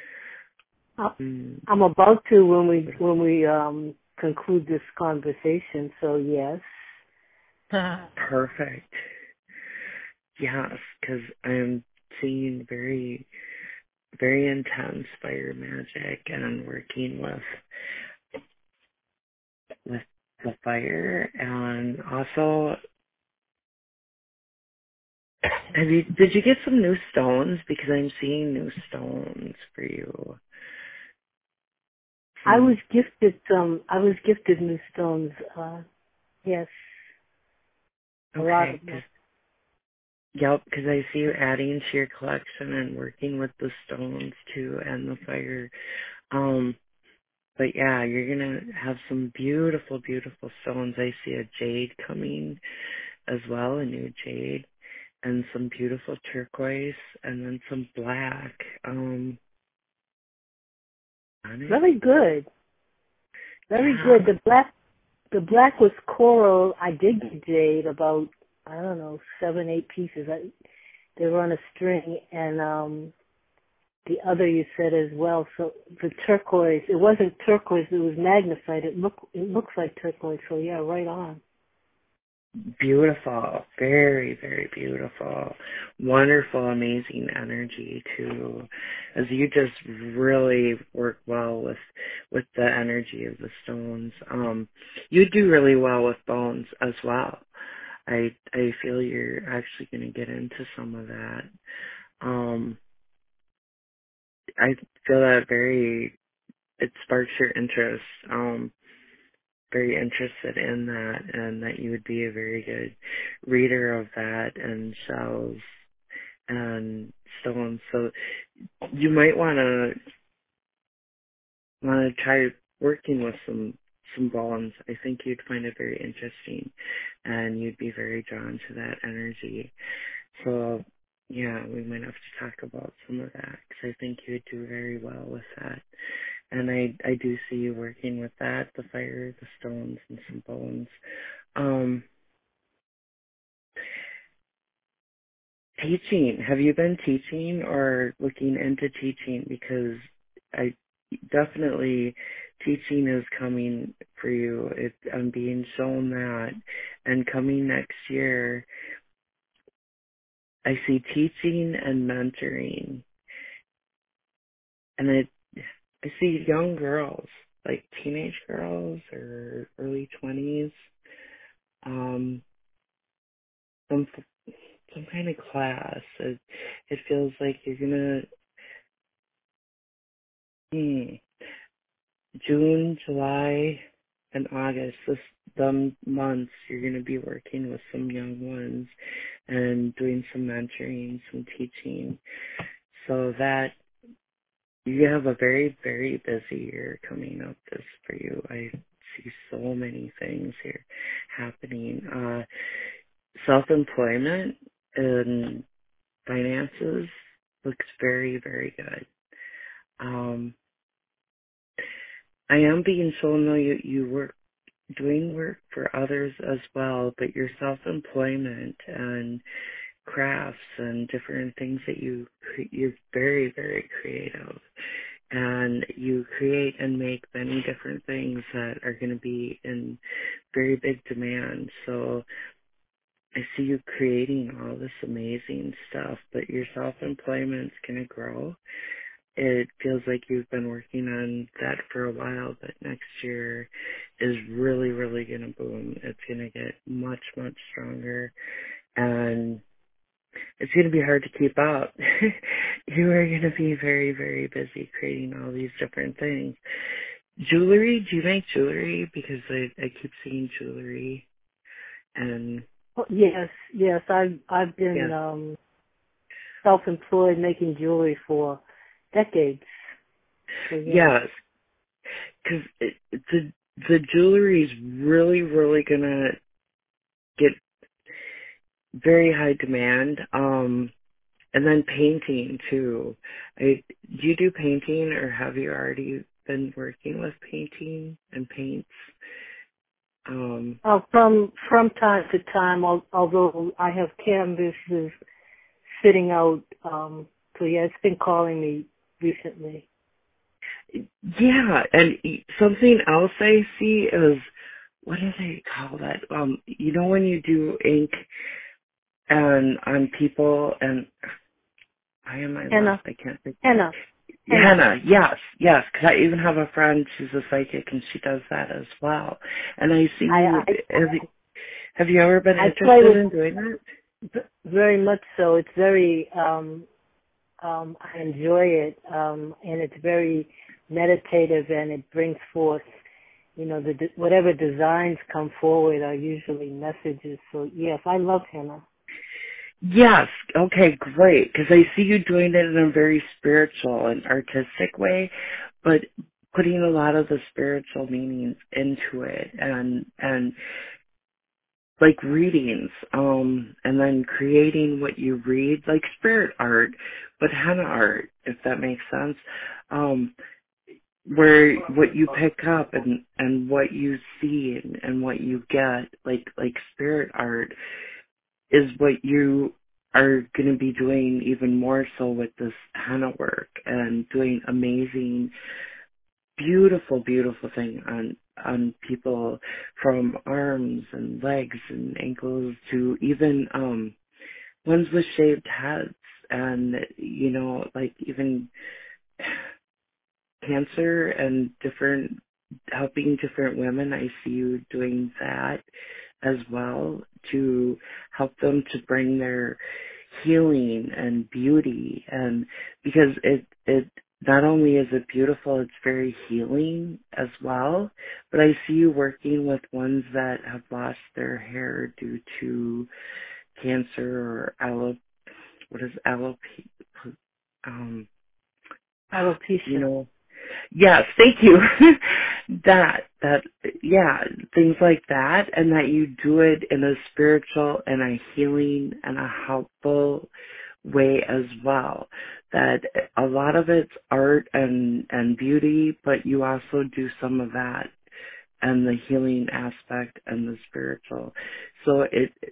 I'm about to when we conclude this conversation, so yes. Perfect. Yes, because I'm seeing very, very intense fire magic, and I'm working with the fire, and also, did you get some new stones? Because I'm seeing new stones for you. I was gifted new stones. Yes. A lot of them. Yep, because I see you adding to your collection and working with the stones too and the fire. But yeah, you're gonna have some beautiful, beautiful stones. I see a jade coming as well, a new jade, and some beautiful turquoise, and then some black on it. Very good. Very Yeah. good. The black was coral. I did get jade about, I don't know, 7, 8 pieces. They were on a string, and the other you said as well. So the turquoise, it wasn't turquoise, it was magnified. It looks like turquoise. So yeah, right on. Beautiful, very, very beautiful, wonderful, amazing energy too, as you just really work well with the energy of the stones. You do really well with bones as well. I feel you're actually going to get into some of that. I feel that it sparks your interest. Very interested in that, and that you would be a very good reader of that and shells and stones. So you might want to try working with some bones. I think you'd find it very interesting, and you'd be very drawn to that energy. So yeah, we might have to talk about some of that, because I think you would do very well with that. And I do see you working with that, the fire, the stones, and some bones. Teaching. Have you been teaching or looking into teaching? Because I definitely, teaching is coming for you. I'm being shown that. And coming next year, I see teaching and mentoring. And I see young girls, like teenage girls or early 20s, um, some some kind of class. It feels like you're gonna June, July, and August. The months you're gonna be working with some young ones and doing some mentoring, some teaching, so that you have a very, very busy year coming up this for you. I see so many things here happening. Self-employment and finances looks very, very good. I am being shown though you work doing work for others as well, but your self-employment and crafts and different things that you're very, very creative, and you create and make many different things that are going to be in very big demand. So I see you creating all this amazing stuff, but your self-employment's going to grow. It feels like you've been working on that for a while, but next year is really, really going to boom. It's going to get much, much stronger, and it's going to be hard to keep up. You are going to be very, very busy creating all these different things. Jewelry, do you make jewelry? Because I keep seeing jewelry, and Oh, yes, I've been yeah. Self-employed making jewelry for decades. So, yeah. Yes, because the jewelry is really, really going to get very high demand. And then painting too. Do you do painting, or have you already been working with painting and paints? From time to time, although I have canvases sitting out, so yeah, it's been calling me recently. Yeah, and something else I see is, what do they call that? You know when you do ink and on people, and I am my Henna. left, I can't think. Henna. Henna, yes, because I even have a friend, she's a psychic, and she does that as well. And I see have you ever been interested in doing that? Very much so. It's very, I enjoy it, and it's very meditative, and it brings forth, whatever designs come forward are usually messages. So yes, I love henna. Yes. Okay, great. Because I see you doing it in a very spiritual and artistic way, but putting a lot of the spiritual meanings into it, and like readings, and then creating what you read, like spirit art, but henna art, if that makes sense. Where what you pick up and what you see and what you get, like spirit art, is what you are going to be doing even more so with this henna work and doing amazing, beautiful, beautiful thing on people, from arms and legs and ankles to even ones with shaved heads, and like even cancer and different, helping different women. I see you doing that as well, to help them to bring their healing and beauty, and because it not only is it beautiful, it's very healing as well. But I see you working with ones that have lost their hair due to cancer or what is alopecia. Yes, thank you. that, yeah, things like that, and that you do it in a spiritual and a healing and a helpful way as well. That a lot of it's art and beauty, but you also do some of that and the healing aspect and the spiritual. So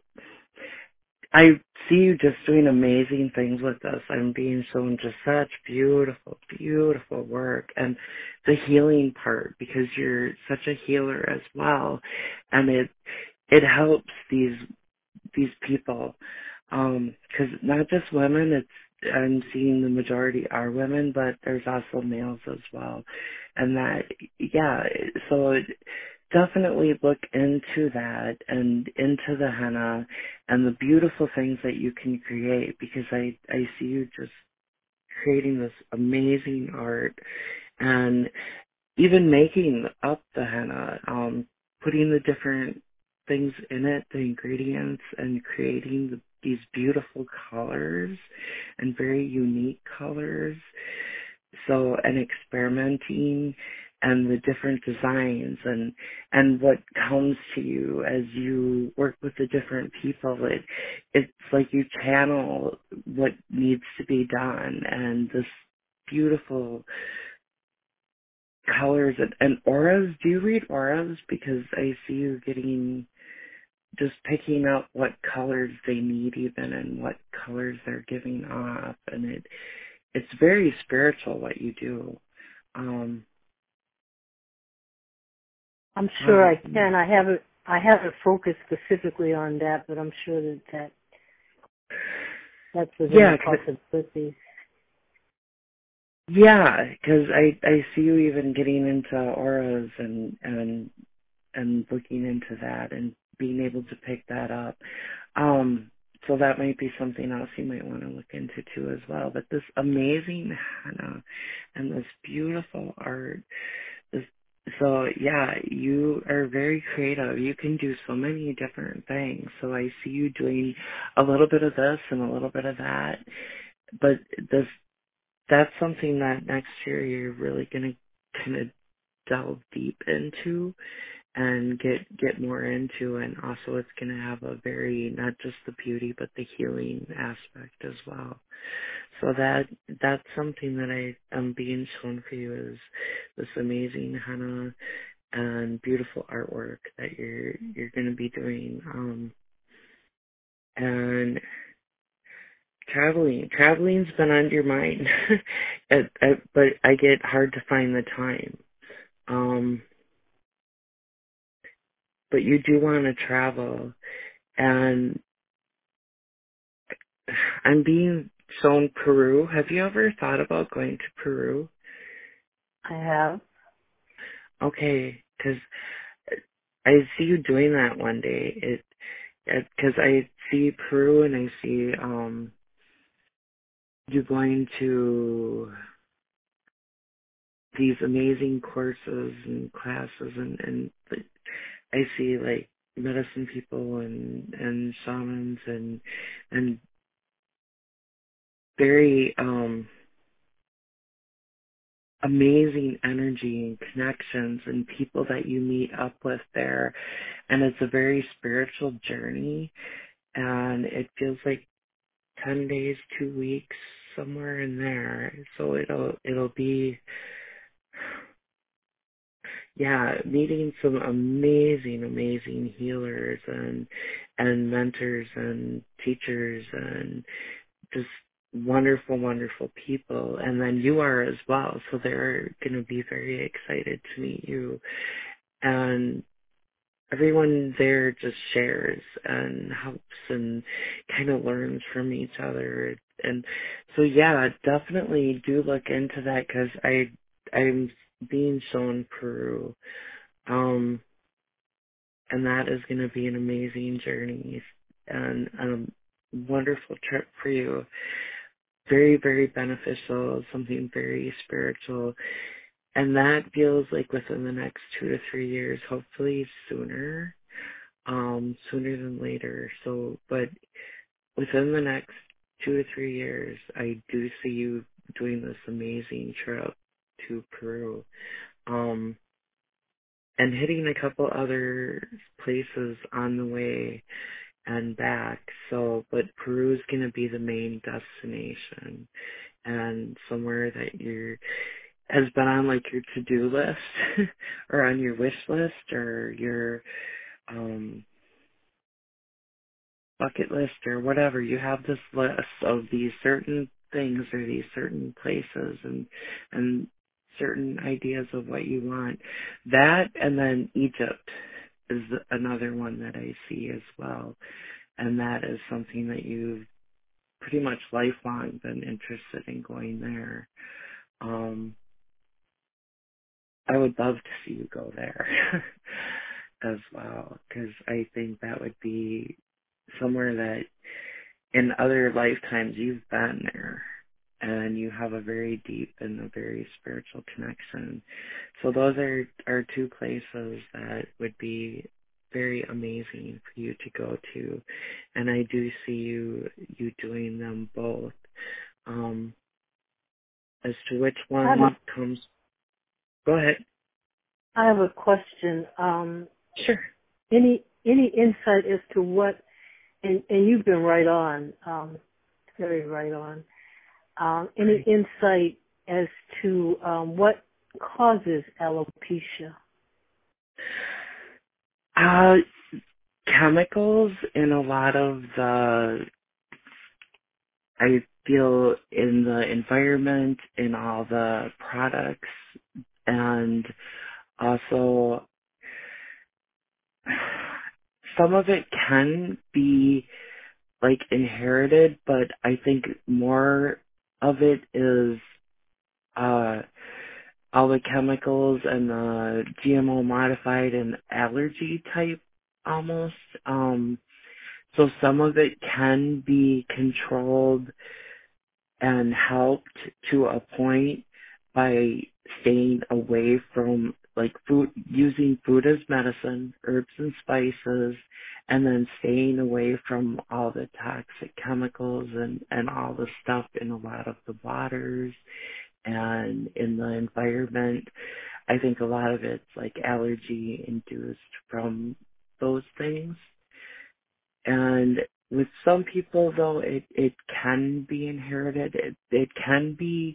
I see you just doing amazing things with this. I'm being shown just such beautiful, beautiful work, and the healing part, because you're such a healer as well, and it helps these people, because not just women. I'm seeing the majority are women, but there's also males as well, and that, yeah. So definitely look into that and into the henna and the beautiful things that you can create, because I see you just creating this amazing art, and even making up the henna, putting the different things in it, the ingredients, and creating these beautiful colors and very unique colors. So, and experimenting and the different designs and what comes to you as you work with the different people, it's like you channel what needs to be done, and this beautiful colors and auras. Do you read auras? Because I see you just picking up what colors they need even, and what colors they're giving off, and it's very spiritual what you do. I'm sure I can. I haven't focused specifically on that, but I'm sure that's within the possibilities. Yeah, because I see you even getting into auras and looking into that and being able to pick that up. So that might be something else you might want to look into too as well. But this amazing henna and this beautiful art, so yeah, you are very creative. You can do so many different things. So I see you doing a little bit of this and a little bit of that. But that's something that next year you're really going to kind of delve deep into and get more into, and also it's going to have a very, not just the beauty but the healing aspect as well. So that's something that I am being shown for you, is this amazing henna and beautiful artwork that you're going to be doing, and traveling's been on your mind. But I get hard to find the time. But you do want to travel, and I'm being shown Peru. Have you ever thought about going to Peru? I have. Okay, because I see you doing that one day. Because I see Peru, and I see you going to these amazing courses and classes, and I see like medicine people and shamans and very amazing energy and connections and people that you meet up with there. And it's a very spiritual journey, and it feels like 10 days, 2 weeks, somewhere in there. So it'll be, yeah, meeting some amazing healers and mentors and teachers and just wonderful people. And then you are as well. So they're going to be very excited to meet you. And everyone there just shares and helps and kind of learns from each other. And so, yeah, definitely do look into that, because I'm being shown Peru. And that is going to be an amazing journey and a wonderful trip for you. Very beneficial, something very spiritual. And that feels like within the next 2 to 3 years, hopefully sooner than later. So, but within the next 2 to 3 years, I do see you doing this amazing trip to Peru. And hitting a couple other places on the way and back. So, but Peru's going to be the main destination, and somewhere that has been on like your to-do list or on your wish list or your bucket list or whatever. You have this list of these certain things or these certain places and certain ideas of what you want. That, and then Egypt is another one that I see as well. And that is something that you've pretty much lifelong been interested in going there. I would love to see you go there as well, because I think that would be somewhere that in other lifetimes you've been there and you have a very deep and a very spiritual connection. So those are two places that would be very amazing for you to go to. And I do see you doing them both. As to which one comes, go ahead. I have a question. Sure. Any insight as to what, and you've been right on, very right on. Any insight as to what causes alopecia? Chemicals in a lot of I feel in the environment, in all the products, and also some of it can be like inherited, but I think more of it is all the chemicals and the GMO modified and allergy type almost. So some of it can be controlled and helped to a point by staying away from like food, using food as medicine, herbs and spices, and then staying away from all the toxic chemicals and all the stuff in a lot of the waters and in the environment. I think a lot of it's like allergy induced from those things. And with some people, though, it can be inherited. It can be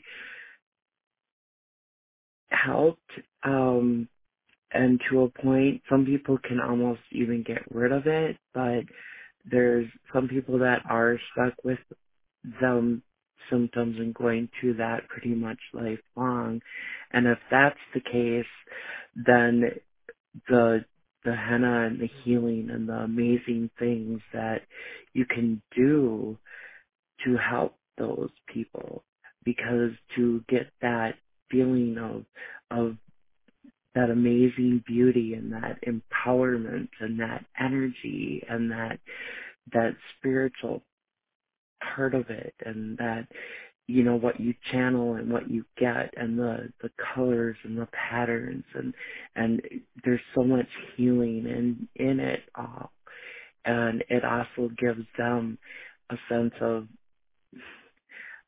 helped, and to a point, some people can almost even get rid of it, but there's some people that are stuck with them symptoms and going to that pretty much lifelong. And if that's the case, then the henna and the healing and the amazing things that you can do to help those people, because to get that feeling of that amazing beauty and that empowerment and that energy and that spiritual part of it, and that, you know, what you channel and what you get, and the colors and the patterns, and there's so much healing in it all. And it also gives them a sense of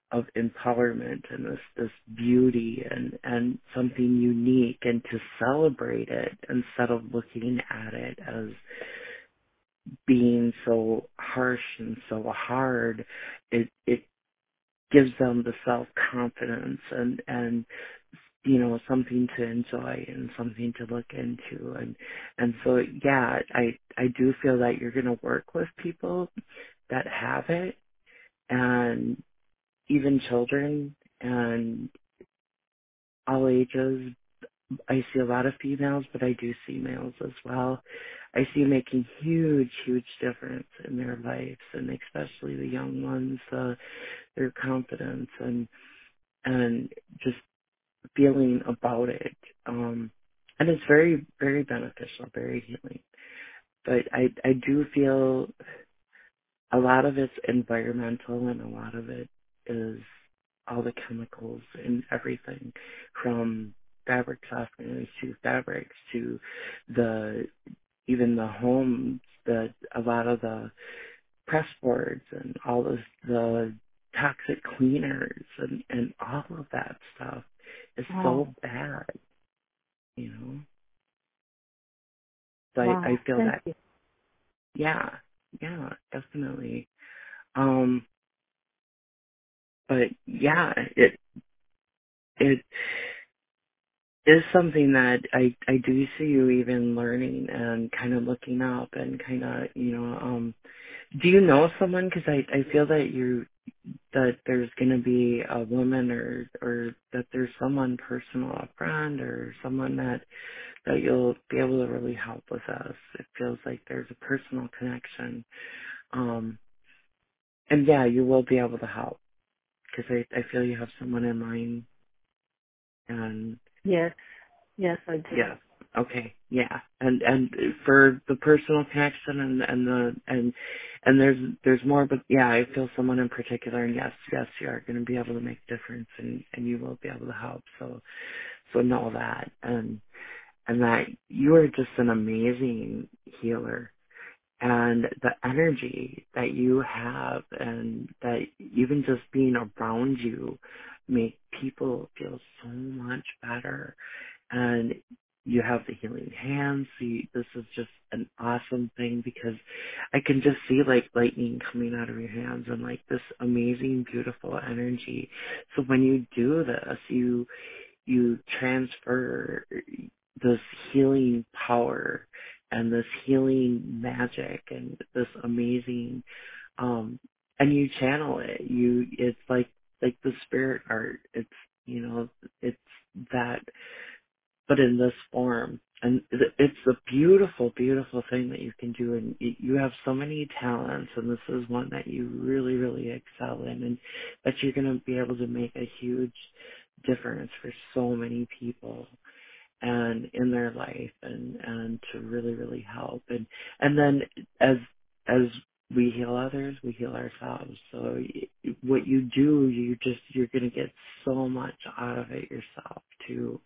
of empowerment and this beauty and something unique, and to celebrate it instead of looking at it as being so harsh and so hard. It gives them the self-confidence and something to enjoy and something to look into. And so, yeah, I do feel that you're going to work with people that have it, and even children and all ages. I see a lot of females, but I do see males as well. I see making huge, huge difference in their lives, and especially the young ones, their confidence and just feeling about it. And it's very, very beneficial, very healing. But I do feel a lot of it's environmental, and a lot of it is all the chemicals and everything, from fabric softeners to fabrics to even the homes, a lot of the press boards and all of the toxic cleaners and all of that stuff is so bad, So I feel Thank that, you. yeah, definitely. But yeah, it is something that I do see you even learning and kind of looking up and kind of, do you know someone? Because I feel that there's going to be a woman or that there's someone personal, a friend or someone that you'll be able to really help with us. It feels like there's a personal connection. And yeah, you will be able to help, because I feel you have someone in mind. And Yes, I do. yeah, okay, yeah, and for the personal connection and there's more, but yeah, I feel someone in particular, and yes, you are going to be able to make a difference, and you will be able to help. So know that, and that you are just an amazing healer. And the energy that you have, and that even just being around you, make people feel so much better. And you have the healing hands. This is just an awesome thing, because I can just see like lightning coming out of your hands and like this amazing, beautiful energy. So when you do this, you transfer this healing power and this healing magic and this amazing, and you channel it. It's like the spirit art. It's that, but in this form. And it's a beautiful, beautiful thing that you can do. And you have so many talents, and this is one that you really, really excel in, and that you're going to be able to make a huge difference for so many people and in their life, and to really, really help. And then as we heal others, we heal ourselves. So what you do, you're going to get so much out of it yourself too.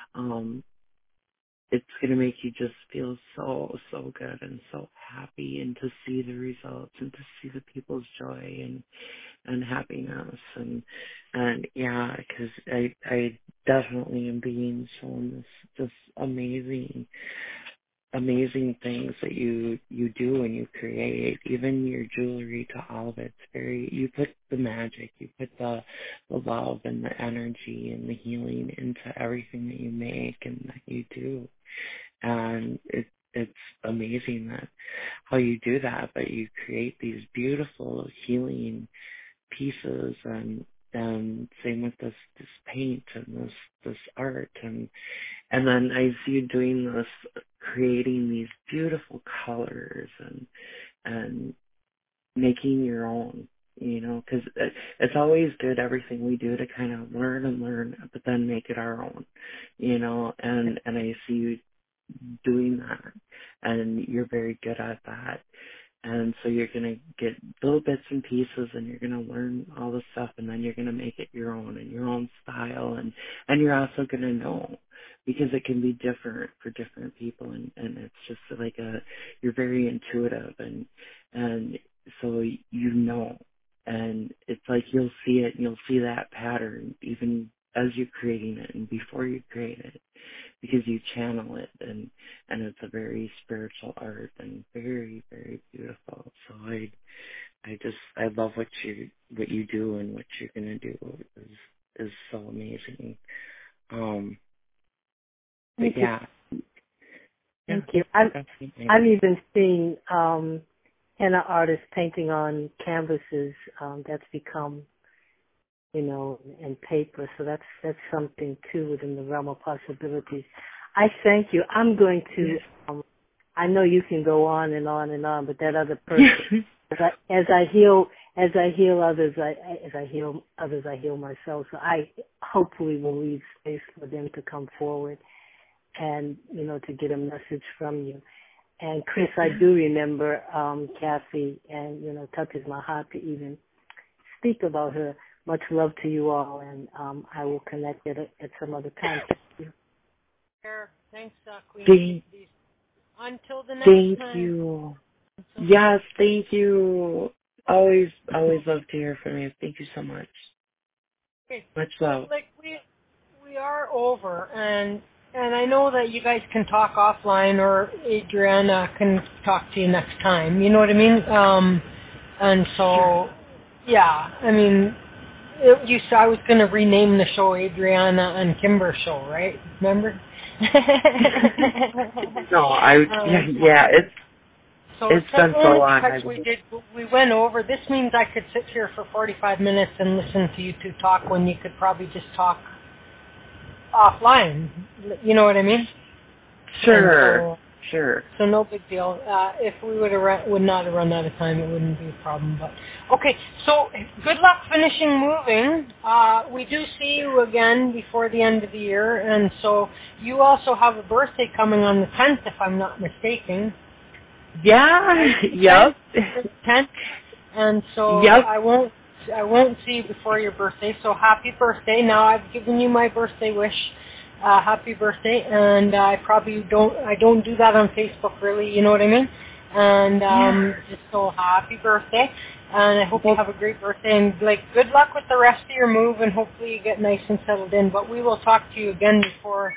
It's going to make you just feel so, so good and so happy, and to see the results and to see the people's joy and happiness. And yeah, because I definitely am being shown this amazing, amazing things that you do and you create. Even your jewelry, to all of it's you put the magic, you put the love and the energy and the healing into everything that you make and that you do. And it's amazing that how you do that, but you create these beautiful healing pieces, and same with this paint and this art, and then I see you doing this, creating these beautiful colors and making your own, because it's always good, everything we do, to kind of learn, but then make it our own, and I see you doing that, and you're very good at that. And so you're going to get little bits and pieces, and you're going to learn all the stuff, and then you're going to make it your own and your own style. And you're also going to know, because it can be different for different people. And it's just like you're very intuitive, and so you know. And it's like you'll see it and you'll see that pattern even as you're creating it and before you create it, because you channel it, and it's a very spiritual art and very, very beautiful. So I love what you do, and what you're gonna do is so amazing. But yeah. Thank you. I've even seen henna artists painting on canvases that's become, and paper. So that's something too within the realm of possibilities. I thank you. I'm going to. I know you can go on and on and on, but that other person, as I heal others, I heal myself. So I hopefully will leave space for them to come forward and to get a message from you. And Chris, I do remember Kathy, and touches my heart to even speak about her. Much love to you all, and I will connect at some other time. Sure. Thanks, Queen. Until the next time. Thank you. Yes, thank you. Always love to hear from you. Thank you so much. Okay. Much love. Like we are over, and I know that you guys can talk offline, or Adriana can talk to you next time. You know what I mean? And so, yeah, I mean, I was going to rename the show Adriana and Kimber Show, right? Remember? No, it's been so long. We went over. This means I could sit here for 45 minutes and listen to you two talk when you could probably just talk offline. You know what I mean? Sure. So no big deal. If we would not have run out of time, it wouldn't be a problem. But okay, so good luck finishing moving. We do see you again before the end of the year, and so you also have a birthday coming on the 10th, if I'm not mistaken. Yeah. Yep. 10th, and so yep. I won't see you before your birthday. So happy birthday! Now I've given you my birthday wish. Happy birthday, and I don't do that on Facebook really, you know what I mean? And just so happy birthday, and I hope you have a great birthday, and good luck with the rest of your move, and hopefully you get nice and settled in. But we will talk to you again before,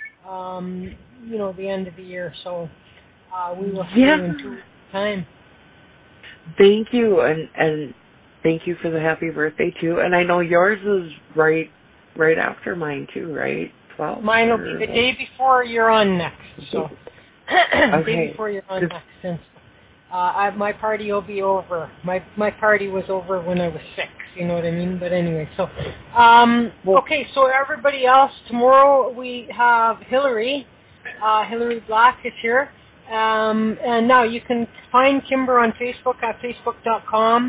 the end of the year, so we will see you in 2 weeks' time. Thank you, and thank you for the happy birthday too. And I know yours is right after mine too, right? 12. Mine will be the day before you're on next. So the day before you're on next. And my party will be over. My party was over when I was 6. You know what I mean? But anyway, so okay. So everybody else, tomorrow we have Hillary. Hillary Black is here. And now you can find Kimber on Facebook at facebook.com.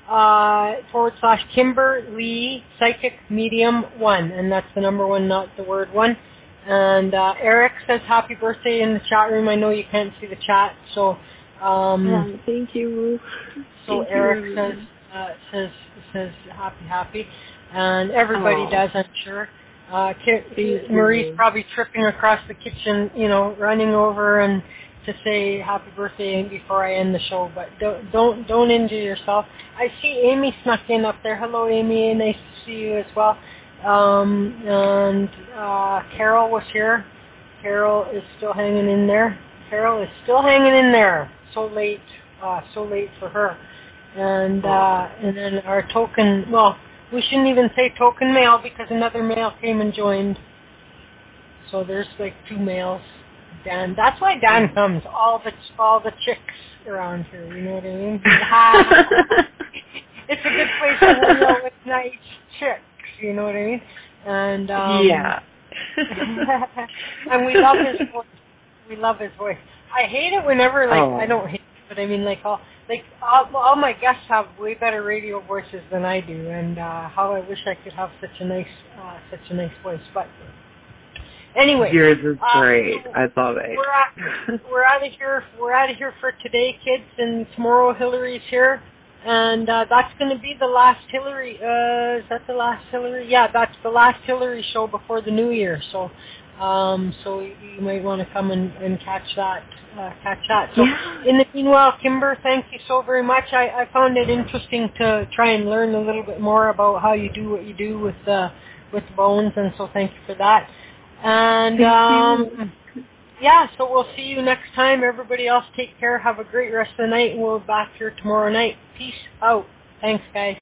/Kimberly Psychic Medium 1, and that's the number 1, not the word 1. And Eric says happy birthday in the chat room. I know you can't see the chat, so thank you. So thank Eric you. says happy, and everybody does, I'm sure. Marie's probably tripping across the kitchen, running over and to say happy birthday before I end the show, but don't injure yourself. I see Amy snuck in up there. Hello, Amy. Nice to see you as well. And Carol was here. Carol is still hanging in there. So late for her. And then our token. Well, we shouldn't even say token male because another male came and joined. So there's 2 males. Dan. That's why Dan comes. All the chicks around here. You know what I mean? It's a good place to hang out with nice chicks. You know what I mean? And and we love his voice. I hate it whenever I don't hate it, but I mean all my guests have way better radio voices than I do, and how I wish I could have such a nice voice, but. Anyway, yours is great. I love it. We're out of here. We're out of here for today, kids. And tomorrow, Hillary's here, and that's going to be the last Hillary. Is that the last Hillary? Yeah, that's the last Hillary show before the new year. So, So you might want to come and catch that. So in the meanwhile, Kimber, thank you so very much. I found it interesting to try and learn a little bit more about how you do what you do with the bones, and so thank you for that. And so we'll see you next time. Everybody else, take care. Have a great rest of the night, and we'll be back here tomorrow night. Peace out. Thanks, guys.